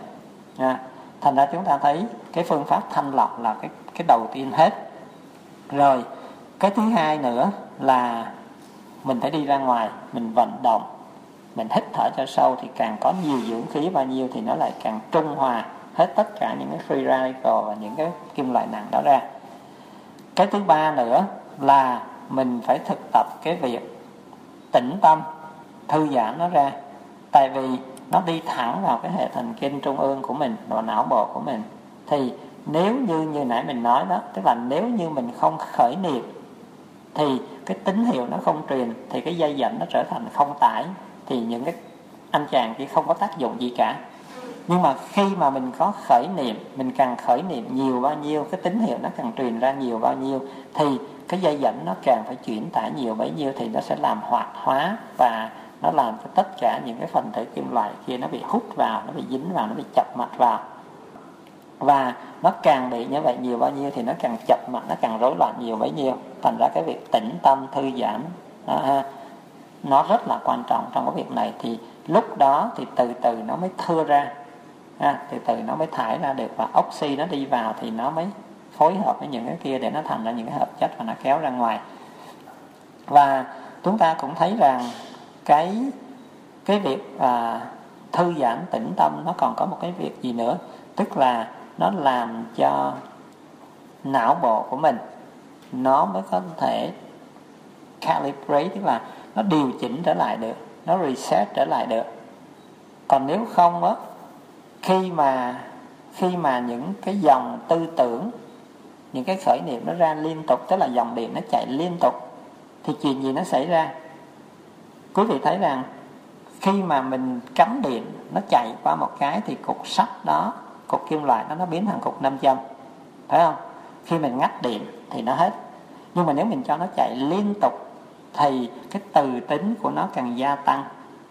Thành ra chúng ta thấy cái phương pháp thanh lọc là cái đầu tiên hết. Rồi cái thứ hai nữa là mình phải đi ra ngoài, mình vận động, mình hít thở cho sâu, thì càng có nhiều dưỡng khí bao nhiêu thì nó lại càng trung hòa hết tất cả những cái free radical và những cái kim loại nặng đó ra. Cái thứ ba nữa là mình phải thực tập cái việc tĩnh tâm, thư giãn nó ra. Tại vì nó đi thẳng vào cái hệ thần kinh trung ương của mình, vào não bộ của mình. Thì nếu như nãy mình nói đó, tức là nếu như mình không khởi niệm thì cái tín hiệu nó không truyền, thì cái dây dẫn nó trở thành không tải, thì những cái anh chàng chỉ không có tác dụng gì cả. Nhưng mà khi mà mình có khởi niệm, mình càng khởi niệm nhiều bao nhiêu, cái tín hiệu nó càng truyền ra nhiều bao nhiêu, thì cái dây dẫn nó càng phải chuyển tải nhiều bấy nhiêu, thì nó sẽ làm hoạt hóa và nó làm cho tất cả những cái phần tử kim loại kia nó bị hút vào, nó bị dính vào, nó bị chập mạch vào. Và nó càng bị như vậy nhiều bao nhiêu thì nó càng chập mạch, nó càng rối loạn nhiều bấy nhiêu. Thành ra cái việc tĩnh tâm thư giãn nó rất là quan trọng trong cái việc này. Thì lúc đó thì từ từ nó mới thưa ra. Từ từ nó mới thải ra được, và oxy nó đi vào thì nó mới phối hợp với những cái kia để nó thành ra những cái hợp chất và nó kéo ra ngoài. Và chúng ta cũng thấy rằng cái việc thư giãn tĩnh tâm nó còn có một cái việc gì nữa, tức là nó làm cho não bộ của mình nó mới có thể calibrate, tức là nó điều chỉnh trở lại được, nó reset trở lại được. Còn nếu không á, khi mà những cái dòng tư tưởng, những cái khởi niệm nó ra liên tục, tức là dòng điện nó chạy liên tục, thì chuyện gì nó xảy ra? Quý vị thấy rằng khi mà mình cắm điện nó chạy qua một cái thì cục sắt đó, cục kim loại đó nó biến thành cục nam châm, phải không? Khi mình ngắt điện thì nó hết. Nhưng mà nếu mình cho nó chạy liên tục thì cái từ tính của nó càng gia tăng.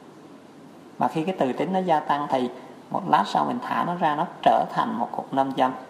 Mà khi cái từ tính nó gia tăng thì một lát sau mình thả nó ra, nó trở thành một cục nam châm.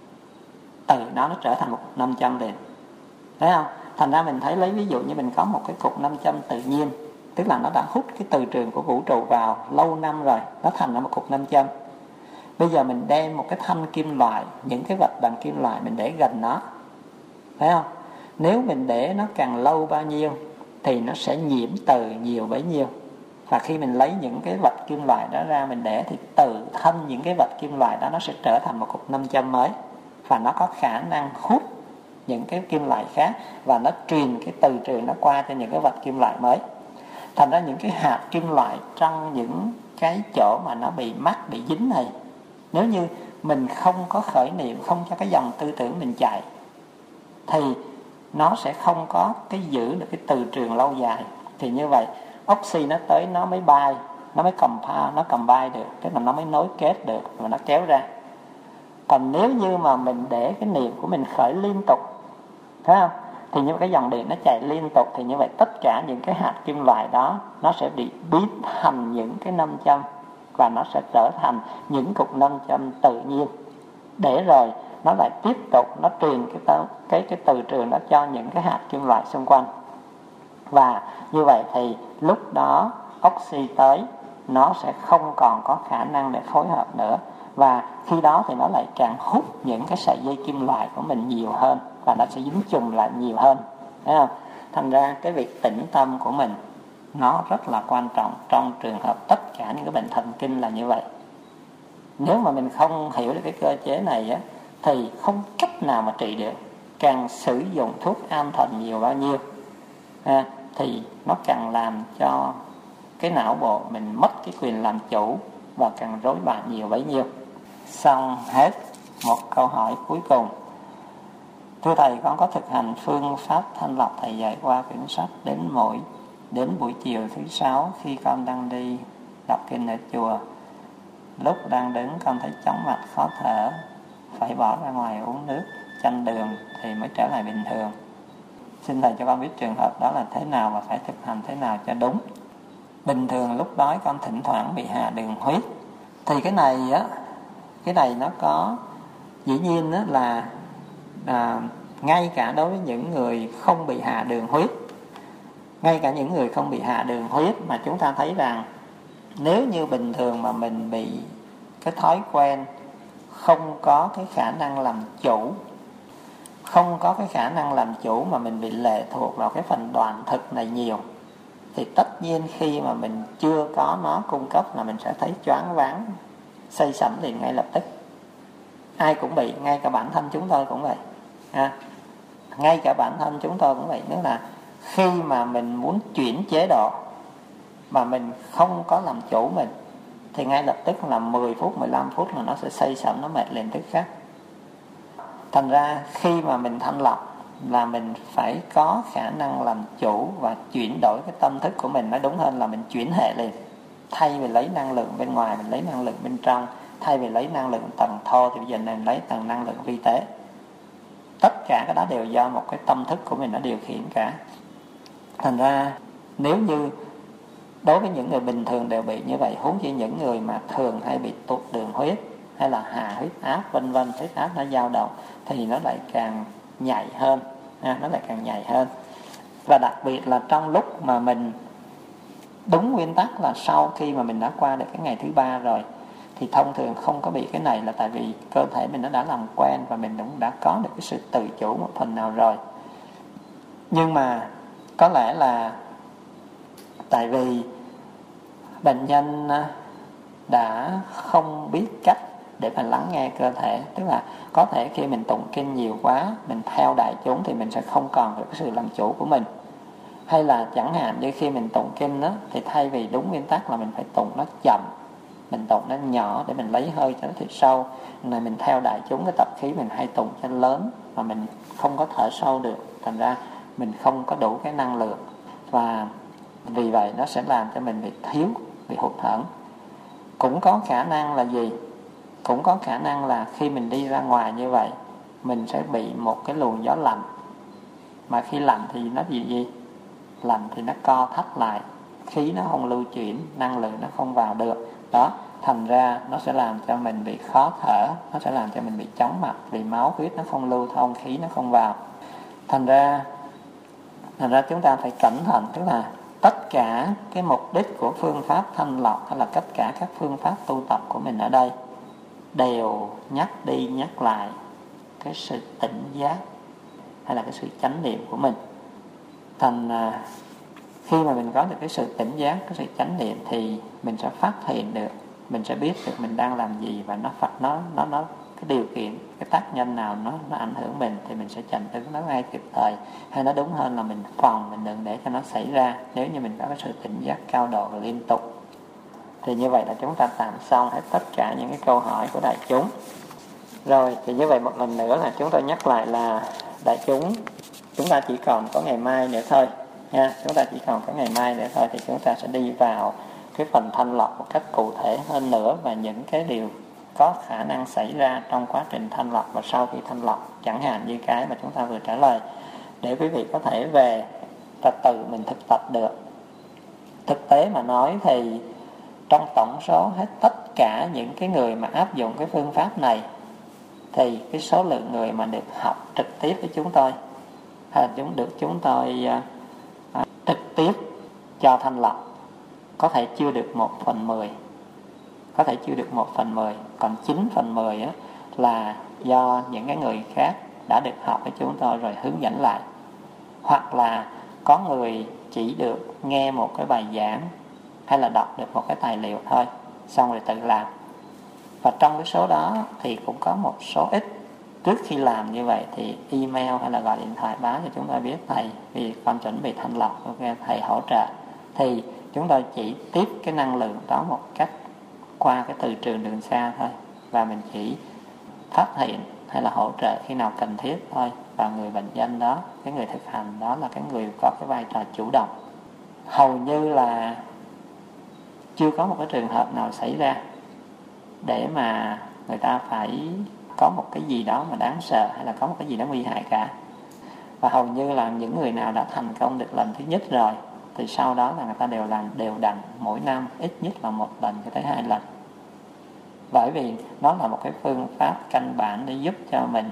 Từ đó nó trở thành một cục nam châm liền, thấy không? Thành ra mình thấy, lấy ví dụ như mình có một cái cục nam châm tự nhiên, tức là nó đã hút cái từ trường của vũ trụ vào lâu năm rồi, nó thành ra một cục nam châm. Bây giờ mình đem một cái thanh kim loại, những cái vật bằng kim loại mình để gần nó, thấy không? Nếu mình để nó càng lâu bao nhiêu thì nó sẽ nhiễm từ nhiều bấy nhiêu. Và khi mình lấy những cái vật kim loại đó ra mình để, thì từ thân những cái vật kim loại đó nó sẽ trở thành một cục nam châm mới, và nó có khả năng hút những cái kim loại khác, và nó truyền cái từ trường nó qua cho những cái vật kim loại mới. Thành ra những cái hạt kim loại trong những cái chỗ mà nó bị mắc, bị dính này, nếu như mình không có khởi niệm, không cho cái dòng tư tưởng mình chạy, thì nó sẽ không có cái giữ được cái từ trường lâu dài. Thì như vậy oxy nó tới nó mới bay, nó mới combine được, tức là nó mới nối kết được và nó kéo ra. Còn nếu như mà mình để cái niệm của mình khởi liên tục, thấy không, thì như cái dòng điện nó chạy liên tục, thì như vậy tất cả những cái hạt kim loại đó nó sẽ bị biến thành những cái nam châm, và nó sẽ trở thành những cục nam châm tự nhiên, để rồi nó lại tiếp tục nó truyền cái từ trường đó cho những cái hạt kim loại xung quanh. Và như vậy thì lúc đó oxy tới nó sẽ không còn có khả năng để phối hợp nữa, và khi đó thì nó lại càng hút những cái sợi dây kim loại của mình nhiều hơn, và nó sẽ dính chùm lại nhiều hơn, thấy không? Thành ra cái việc tĩnh tâm của mình nó rất là quan trọng trong trường hợp tất cả những cái bệnh thần kinh là như vậy. Nếu mà mình không hiểu được cái cơ chế này á, thì không cách nào mà trị được. Càng sử dụng thuốc an thần nhiều bao nhiêu thì nó càng làm cho cái não bộ mình mất cái quyền làm chủ, và càng rối loạn nhiều bấy nhiêu. Xong hết. Một câu hỏi cuối cùng: thưa thầy, con có thực hành phương pháp thanh lọc thầy dạy qua quyển sách đến buổi chiều thứ 6 khi con đang đi đọc kinh ở chùa. Lúc đang đứng con thấy chóng mặt, khó thở, phải bỏ ra ngoài uống nước chanh đường thì mới trở lại bình thường. Xin thầy cho con biết trường hợp đó là thế nào và phải thực hành thế nào cho đúng. Bình thường lúc đó con thỉnh thoảng bị hạ đường huyết. Thì cái này nó có, dĩ nhiên đó là ngay cả đối với những người không bị hạ đường huyết, ngay cả những người không bị hạ đường huyết mà chúng ta thấy rằng nếu như bình thường mà mình bị cái thói quen không có cái khả năng làm chủ, mà mình bị lệ thuộc vào cái phần đoạn thực này nhiều, thì tất nhiên khi mà mình chưa có nó cung cấp là mình sẽ thấy choáng váng, say sẩm liền ngay lập tức. Ai cũng bị, ngay cả bản thân chúng tôi cũng vậy. Ngay cả bản thân chúng tôi cũng vậy. Tức là khi mà mình muốn chuyển chế độ mà mình không có làm chủ mình, thì ngay lập tức là 10 phút, 15 phút là nó sẽ say sẩm, nó mệt liền tức khắc. Thành ra khi mà mình thanh lọc là mình phải có khả năng làm chủ và chuyển đổi cái tâm thức của mình. Nói đúng hơn là mình chuyển hệ liền. Thay vì lấy năng lượng bên ngoài, mình lấy năng lượng bên trong. Thay vì lấy năng lượng tầng thô thì bây giờ mình lấy tầng năng lượng vi tế. Tất cả cái đó đều do một cái tâm thức của mình nó điều khiển cả. Thành ra nếu như đối với những người bình thường đều bị như vậy, huống chi những người mà thường hay bị tụt đường huyết hay là hạ huyết áp vân vân, huyết áp nó dao động, thì nó lại càng nhạy hơn, Và đặc biệt là trong lúc mà mình đúng nguyên tắc là sau khi mà mình đã qua được cái ngày thứ 3 rồi, thì thông thường không có bị cái này, là tại vì cơ thể mình nó đã làm quen và mình cũng đã có được cái sự tự chủ một phần nào rồi. Nhưng mà có lẽ là tại vì bệnh nhân đã không biết cách để mà lắng nghe cơ thể. Tức là có thể khi mình tụng kinh nhiều quá, mình theo đại chúng thì mình sẽ không còn được cái sự làm chủ của mình. Hay là chẳng hạn như khi mình tụng kinh đó, thì thay vì đúng nguyên tắc là mình phải tụng nó chậm, mình tụng nó nhỏ để mình lấy hơi cho nó thiệt sâu, này mình theo đại chúng cái tập khí mình hay tụng cho lớn mà mình không có thở sâu được, thành ra mình không có đủ cái năng lượng, và vì vậy nó sẽ làm cho mình bị thiếu, bị hụt hẫng. Cũng có khả năng là gì? Cũng có khả năng là khi mình đi ra ngoài như vậy, mình sẽ bị một cái luồng gió lạnh, mà khi lạnh thì nó gì? Lạnh thì nó co thắt lại, khí nó không lưu chuyển, năng lượng nó không vào được đó, thành ra nó sẽ làm cho mình bị khó thở, nó sẽ làm cho mình bị chóng mặt, vì máu huyết nó không lưu thông, khí nó không vào. Thành ra chúng ta phải cẩn thận. Tức là tất cả cái mục đích của phương pháp thanh lọc hay là tất cả các phương pháp tu tập của mình ở đây đều nhắc đi nhắc lại cái sự tỉnh giác hay là cái sự chánh niệm của mình. Khi mà mình có được cái sự tỉnh giác, cái sự chánh niệm thì mình sẽ phát hiện được, mình sẽ biết được mình đang làm gì, và nó cái điều kiện, cái tác nhân nào nó ảnh hưởng mình thì mình sẽ chặn đứng nó ngay kịp thời, hay nó đúng hơn là mình phòng, mình đừng để cho nó xảy ra. Nếu như mình có cái sự tỉnh giác cao độ và liên tục. Thì như vậy là chúng ta tạm xong hết tất cả những cái câu hỏi của đại chúng. Rồi thì như vậy một lần nữa là chúng tôi nhắc lại là đại chúng ta chỉ còn có ngày mai nữa thôi nha. Chúng ta chỉ còn có ngày mai nữa thôi thì chúng ta sẽ đi vào cái phần thanh lọc một cách cụ thể hơn nữa, và những cái điều có khả năng xảy ra trong quá trình thanh lọc và sau khi thanh lọc, chẳng hạn như cái mà chúng ta vừa trả lời, để quý vị có thể về và tự mình thực tập được. Thực tế mà nói thì trong tổng số hết tất cả những cái người mà áp dụng cái phương pháp này, thì cái số lượng người mà được học trực tiếp với chúng tôi, hay là chúng tôi trực tiếp cho thanh lọc, có thể chưa được 1/10, có thể chưa được 1/10, còn 9/10 á, là do những cái người khác đã được học với chúng tôi rồi hướng dẫn lại, hoặc là có người chỉ được nghe một cái bài giảng hay là đọc được một cái tài liệu thôi, xong rồi tự làm. Và trong cái số đó thì cũng có một số ít trước khi làm như vậy thì email hay là gọi điện thoại báo cho chúng tôi biết: thầy, vì con chuẩn bị thanh lọc, ok, thầy hỗ trợ. Thì chúng tôi chỉ tiếp cái năng lượng đó một cách qua cái từ trường đường xa thôi, và mình chỉ phát hiện hay là hỗ trợ khi nào cần thiết thôi. Và người bệnh nhân đó, cái người thực hành đó là cái người có cái vai trò chủ động. Hầu như là chưa có một cái trường hợp nào xảy ra để mà người ta phải có một cái gì đó mà đáng sợ hay là có một cái gì đó nguy hại cả. Và hầu như là những người nào đã thành công được lần thứ nhất rồi thì sau đó là người ta đều làm đều đặn mỗi năm ít nhất là 1 lần cho tới 2 lần. Bởi vì nó là một cái phương pháp căn bản để giúp cho mình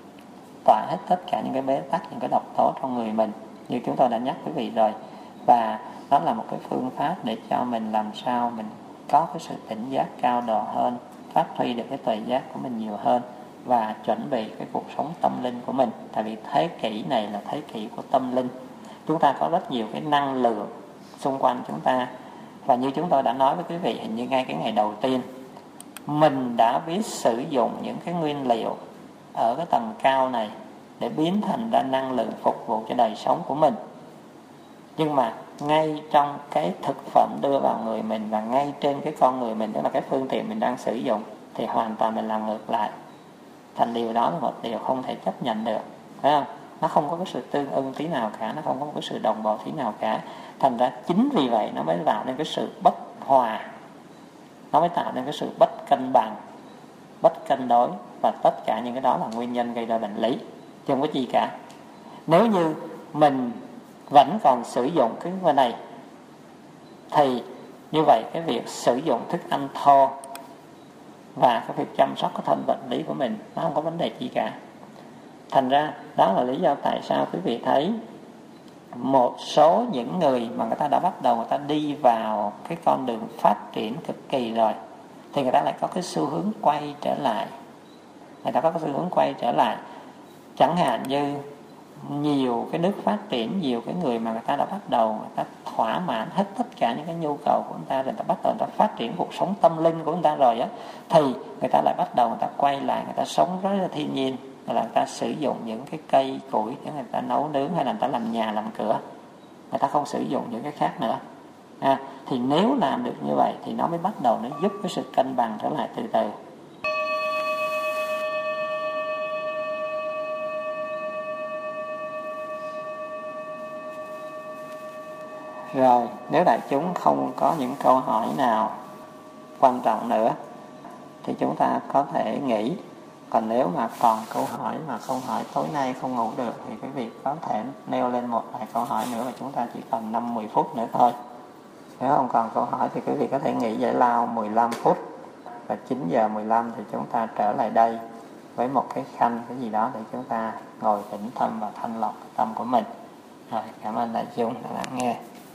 tỏa hết tất cả những cái bế tắc, những cái độc tố trong người mình, như chúng tôi đã nhắc quý vị rồi. Và nó là một cái phương pháp để cho mình làm sao mình có cái sự tỉnh giác cao độ hơn, phát huy được cái tuệ giác của mình nhiều hơn, và chuẩn bị cái cuộc sống tâm linh của mình. Tại vì thế kỷ này là thế kỷ của tâm linh. Chúng ta có rất nhiều cái năng lượng xung quanh chúng ta. Và như chúng tôi đã nói với quý vị, hình như ngay cái ngày đầu tiên mình đã biết sử dụng những cái nguyên liệu ở cái tầng cao này để biến thành ra năng lượng phục vụ cho đời sống của mình. Nhưng mà ngay trong cái thực phẩm đưa vào người mình và ngay trên cái con người mình, tức là cái phương tiện mình đang sử dụng, thì hoàn toàn mình làm ngược lại. Thành điều đó là một điều không thể chấp nhận được, phải không? Nó không có cái sự tương ưng tí nào cả, nó không có cái sự đồng bộ tí nào cả. Thành ra chính vì vậy nó mới tạo nên cái sự bất hòa, nó mới tạo nên cái sự bất cân bằng, bất cân đối. Và tất cả những cái đó là nguyên nhân gây ra bệnh lý, chứ không có gì cả. Nếu như mình vẫn còn sử dụng cái vấn này thì như vậy cái việc sử dụng thức ăn thô và cái việc chăm sóc cái thân vật lý của mình nó không có vấn đề gì cả. Thành ra đó là lý do tại sao quý vị thấy một số những người mà người ta đã bắt đầu người ta đi vào cái con đường phát triển cực kỳ rồi, thì người ta lại có cái xu hướng quay trở lại. Người ta có cái xu hướng quay trở lại. Chẳng hạn như nhiều cái nước phát triển, nhiều cái người mà người ta đã bắt đầu người ta thỏa mãn hết tất cả những cái nhu cầu của người ta, rồi người ta bắt đầu người ta phát triển cuộc sống tâm linh của người ta rồi á, thì người ta lại bắt đầu người ta quay lại, người ta sống rất là thiên nhiên, là người ta sử dụng những cái cây củi để người ta nấu nướng hay là người ta làm nhà làm cửa, người ta không sử dụng những cái khác nữa. Thì nếu làm được như vậy thì nó mới bắt đầu nó giúp cái sự cân bằng trở lại từ từ. Rồi, nếu đại chúng không có những câu hỏi nào quan trọng nữa thì chúng ta có thể nghỉ. Còn nếu mà còn câu hỏi mà câu hỏi tối nay không ngủ được thì quý vị có thể nêu lên một vài câu hỏi nữa, và chúng ta chỉ còn 5-10 phút nữa thôi. Nếu không còn câu hỏi thì quý vị có thể nghỉ giải lao 15 phút, và 9 giờ 15 thì chúng ta trở lại đây với một cái khăn cái gì đó để chúng ta ngồi tĩnh tâm và thanh lọc tâm của mình. Rồi, cảm ơn đại chúng đã lắng nghe.